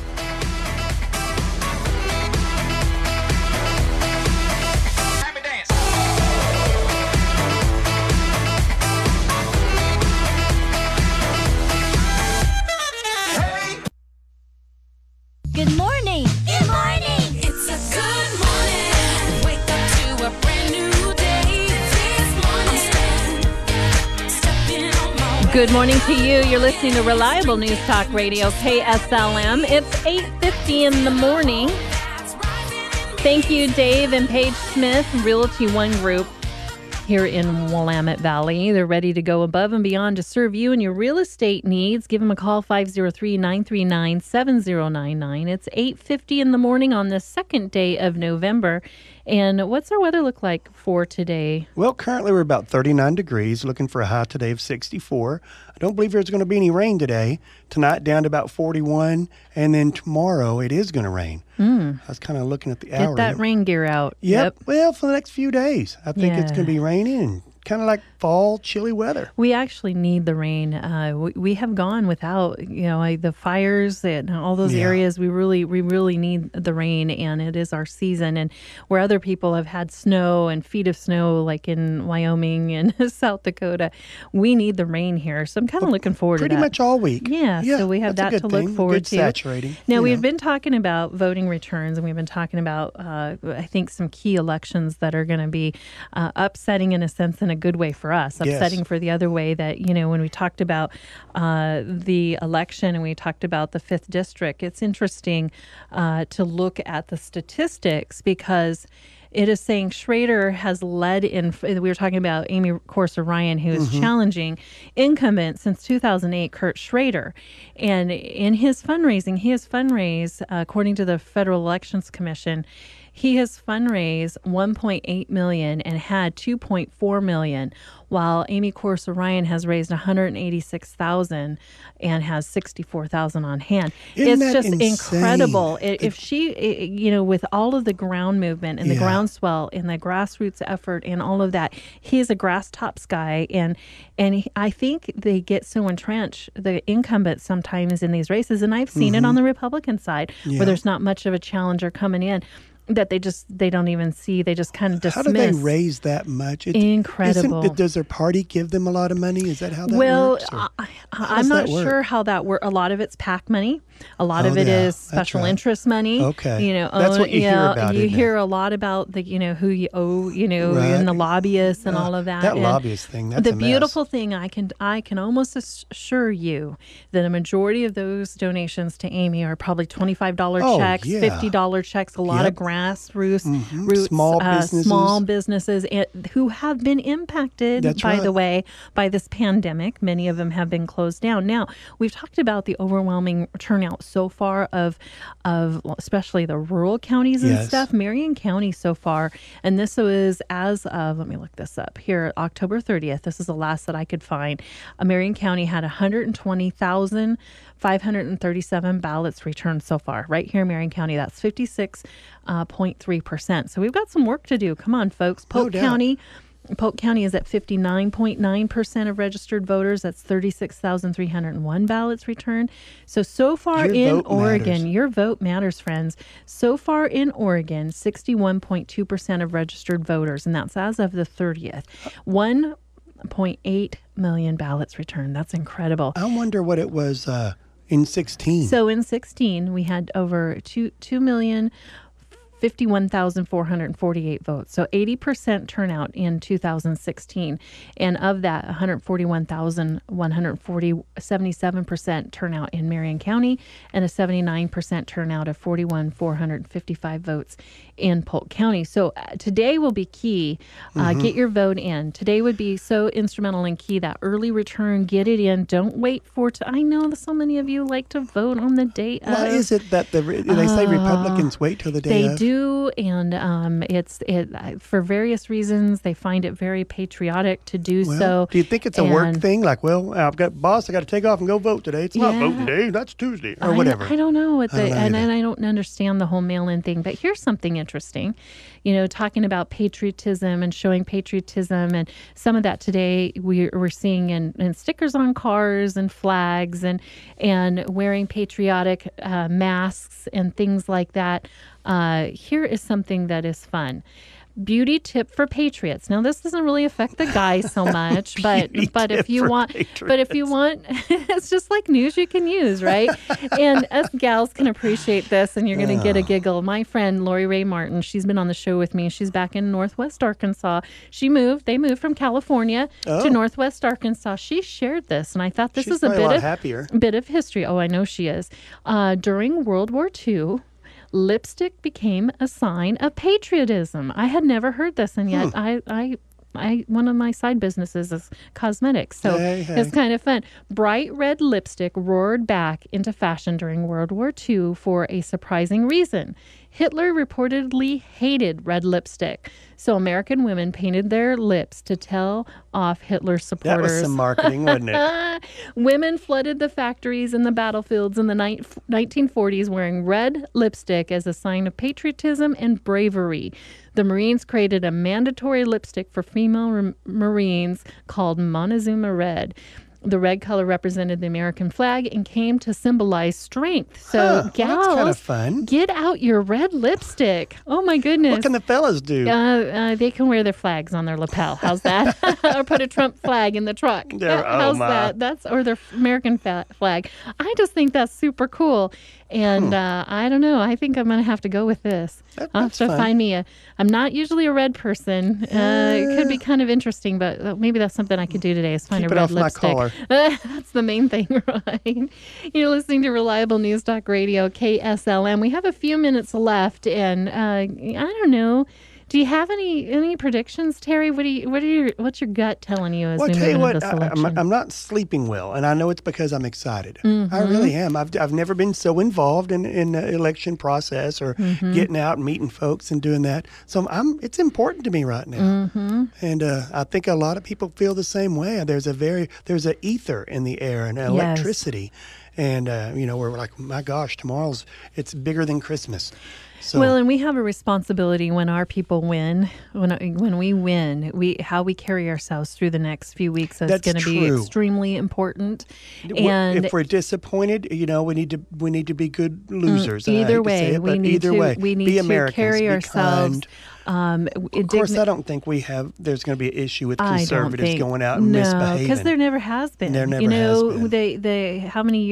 Good morning. Good morning. It's a good morning. Wake up to a brand new day. This morning, stepping on my way. Good morning to you. You're listening to Reliable News Talk Radio, K S L M. It's eight fifty in the morning. Thank you, Dave and Paige Smith, Realty One Group here in Willamette Valley. They're ready to go above and beyond to serve you and your real estate needs. Give them a call, five oh three, nine three nine, seven oh nine nine. It's eight fifty in the morning on the second day of November. And what's our weather look like for today? Well, currently we're about thirty-nine degrees, looking for a high today of sixty-four. I don't believe there's going to be any rain today. Tonight down to about forty-one, and then tomorrow it is going to rain. Mm. I was kind of looking at the Get hour. that rain gear out. Yep. Well, for the next few days, I think it's Yeah. going to be raining and kind of like fall, chilly weather. We actually need the rain. Uh, we, we have gone without, you know, like the fires and all those Yeah. areas. We really, we really need the rain, and it is our season. And where other people have had snow and feet of snow, like in Wyoming and South Dakota, we need the rain here. So I'm kind of looking forward Pretty to that. much all week. Yeah, Yeah, so we have that's a that to good look thing. forward Good to. saturating, Now, you we've know. been talking about voting returns, and we've been talking about, uh, I think, some key elections that are going to be uh, upsetting in a sense, in a good way for us. Yes. Upsetting for the other way that, you know, when we talked about uh, the election and we talked about the fifth district, it's interesting uh, to look at the statistics, because it is saying Schrader has led in, we were talking about Amy Corsa Ryan, who is Mhm. challenging incumbent since two thousand eight, Kurt Schrader. And in his fundraising, he has fundraised, uh, according to the Federal Elections Commission, he has fundraised one point eight million dollars and had two point four million dollars, while Amy Corsa Ryan has raised one hundred eighty-six thousand dollars and has sixty-four thousand dollars on hand. Isn't it's that just insane? incredible. I- If she, I- you know, with all of the ground movement and the Yeah. groundswell and the grassroots effort and all of that, he is a grass tops guy, and and he, I think they get so entrenched, the incumbents sometimes in these races, and I've seen it Mhm. on the Republican side, Yeah. where there's not much of a challenger coming in, that they just they don't even see. They just kind of dismiss. How do they raise that much? It- Incredible. isn't- does their party give them a lot of money? Is that how that well, works? or- I, how I'm does not that work? sure how that works. A lot of it's PAC money. A lot Oh, of it yeah, is that's special right. interest money. Okay. You know, That's own- what you hear yeah, about, You isn't it? hear a lot about the, you know, who you owe, you know, Right. and the lobbyists and Uh, all of that. that And lobbyist thing, that's the a mess. beautiful thing. I can I can almost assure you that a majority of those donations to Amy are probably twenty-five dollars Oh, checks, yeah. fifty dollars checks, a lot Yep. of grassroots, Mhm. roots, Small uh, businesses. small businesses and, who have been impacted, That's by right. the way, by this pandemic. Many of them have been closed down. Now, we've talked about the overwhelming turnout so far of, of especially the rural counties and Yes. stuff. Marion County so far, and this was as of, let me look this up here, October thirtieth. This is the last that I could find. Uh, Marion County had one hundred twenty thousand five hundred thirty-seven ballots returned so far. Right here in Marion County, that's fifty-six point three percent. So we've got some work to do. Come on, folks. No Polk doubt. County. Polk County is at fifty-nine point nine percent of registered voters. That's thirty-six thousand three hundred one ballots returned. So, so far Your in vote Oregon, matters. your vote matters, friends. So far in Oregon, sixty-one point two percent of registered voters, and that's as of the thirtieth. one point eight million ballots returned. That's incredible. I wonder what it was uh, in sixteen. So in sixteen, we had over two two million fifty-one thousand four hundred forty-eight votes. So eighty percent turnout in two thousand sixteen. And of that, one hundred forty-one thousand one hundred forty, seventy-seven percent turnout in Marion County, and a seventy-nine percent turnout of forty-one thousand four hundred fifty-five votes in Polk County. So uh, today will be key. Uh, Mhm. Get your vote in. Today would be so instrumental and key. That early return, get it in. Don't wait for it. To, I know that so many of you like to vote on the day Why of. is it that the re- they say Uh, Republicans wait till the day They of? do, and um, it's it uh, for various reasons. They find it very patriotic to do Well, so. do you think it's a work And thing? Like, well, I've got boss, I got to take off and go vote today. It's not Yeah. voting day. That's Tuesday or I- whatever. I, don't know what I the don't know and, either. and I don't understand the whole mail-in thing. But here's something interesting, you know, talking about patriotism and showing patriotism, and some of that today we, we're seeing in, in stickers on cars and flags and and wearing patriotic uh, masks and things like that. Uh, here is something that is fun. Beauty tip for patriots. Now this doesn't really affect the guys so much, but but if tip you for want, but if you want, it's just like news you can use, right? And us gals can appreciate this, and you're going to get a giggle. My friend Lori Ray Martin, she's been on the show with me. She's back in Northwest Arkansas. She moved. They moved from California Oh. to Northwest Arkansas. She shared this, and I thought this She's is a probably a bit lot of happier. bit of history. Oh, I know she is. Uh, during World War Two. Lipstick became a sign of patriotism. I had never heard this, and yet Hmm. I, I, I, one of my side businesses is cosmetics, so Hey, hey. it's kind of fun. Bright red lipstick roared back into fashion during World War Two for a surprising reason. Hitler reportedly hated red lipstick, so American women painted their lips to tell off Hitler's That supporters. was some marketing, wasn't it? Women flooded the factories and the battlefields in the ni- nineteen forties wearing red lipstick as a sign of patriotism and bravery. The Marines created a mandatory lipstick for female re- Marines called Montezuma Red. The red color represented the American flag and came to symbolize strength. So, Huh, well, that's gals, kinda fun. get out your red lipstick. Oh, my goodness. What can the fellas do? Uh, uh, they can wear their flags on their lapel. How's that? Or put a Trump flag in the truck. There- oh, How's my. that? That's or their American fa- flag. I just think that's super cool. And Hmm. uh, I don't know. I think I'm gonna have to go with this. That- I'll have that's to fun. find me a. I'm not usually a red person. Uh, it could be kind of interesting, but uh, maybe that's something I could do today. Is find Keep a it red off my lipstick. collar. That's the main thing, right? You're listening to Reliable News Talk Radio, K S L M. We have a few minutes left, and uh, I don't know. Do you have any any predictions, Terry? What do you what are your what's your gut telling you as Well, I we tell move you into what, this I, election? I'm, I'm not sleeping well, and I know it's because I'm excited. I Mhm. really am. I've, I've never been so involved in in the election process or Mhm. getting out and meeting folks and doing that. So I'm it's important to me right now, Mhm. and uh, I think a lot of people feel the same way. There's a very there's a ether in the air and electricity, and uh, you know we're like, my gosh, tomorrow's it's bigger than Christmas. So Well, and we have a responsibility when our people win, when when we win, we how we carry ourselves through the next few weeks is That's going to be true. extremely important. W- And if we're disappointed, you know, we need to we need to be good losers. Mm, I hate either to way, say it, we but need either to way, we need be to Americans, carry be ourselves. kind. Um, Of course, I don't think we have. There's going to be an issue with I don't conservatives think- going out and no, misbehaving. because there never has been. There never you know, has been. they they how many years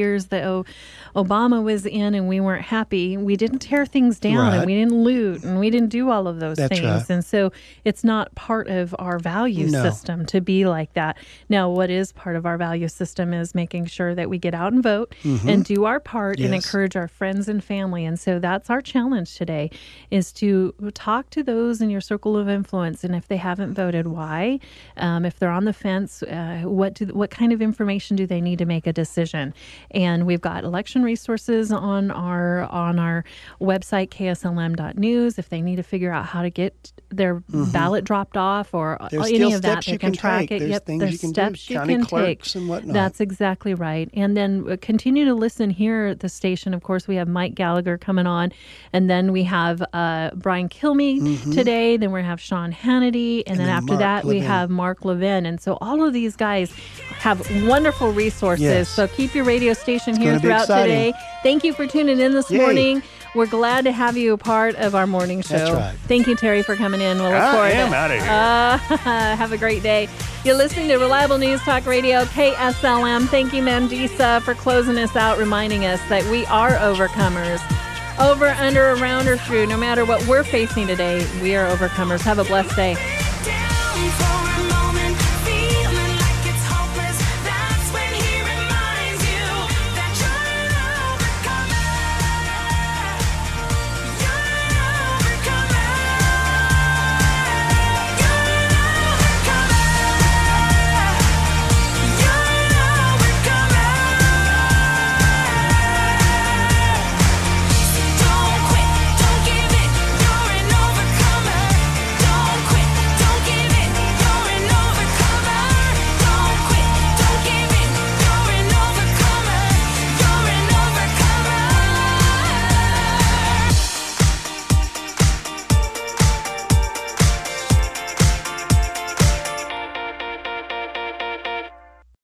years that o- Obama was in and we weren't happy, we didn't tear things down Right. and we didn't loot and we didn't do all of those That's things. right. And so it's not part of our value No. system to be like that. Now, what is part of our value system is making sure that we get out and vote Mhm. and do our part and Yes. encourage our friends and family. And so that's our challenge today, is to talk to those in your circle of influence. And if they haven't voted, why? Um, if they're on the fence, uh, what do, what kind of information do they need to make a decision? And we've got election resources on our on our website, K S L M dot news. If they need to figure out how to get their Mhm. ballot dropped off or There's any still of that, steps they you can can track take. it. There's Yep, things there's you can do, steps you county can clerks take. and whatnot. That's exactly right. And then uh, continue to listen here at the station. Of course, we have Mike Gallagher coming on, and then we have uh, Brian Kilmeade Mhm. today. Then we have Sean Hannity, and, And then, then after Mark that we Levin. have Mark Levin. And so all of these guys have wonderful resources. Yes. So keep your radio station It's here gonna be throughout exciting. today. Thank you for tuning in this Yay. morning. We're glad to have you a part of our morning show. That's right. Thank you, Terry, for coming in. We'll look I forward am to outta here. Uh, have a great day. You're listening to Reliable News Talk Radio, K S L M. Thank you, Mandisa, for closing us out, reminding us that we are overcomers. Over, under, around, or through, no matter what we're facing today, we are overcomers. Have a blessed day. Down for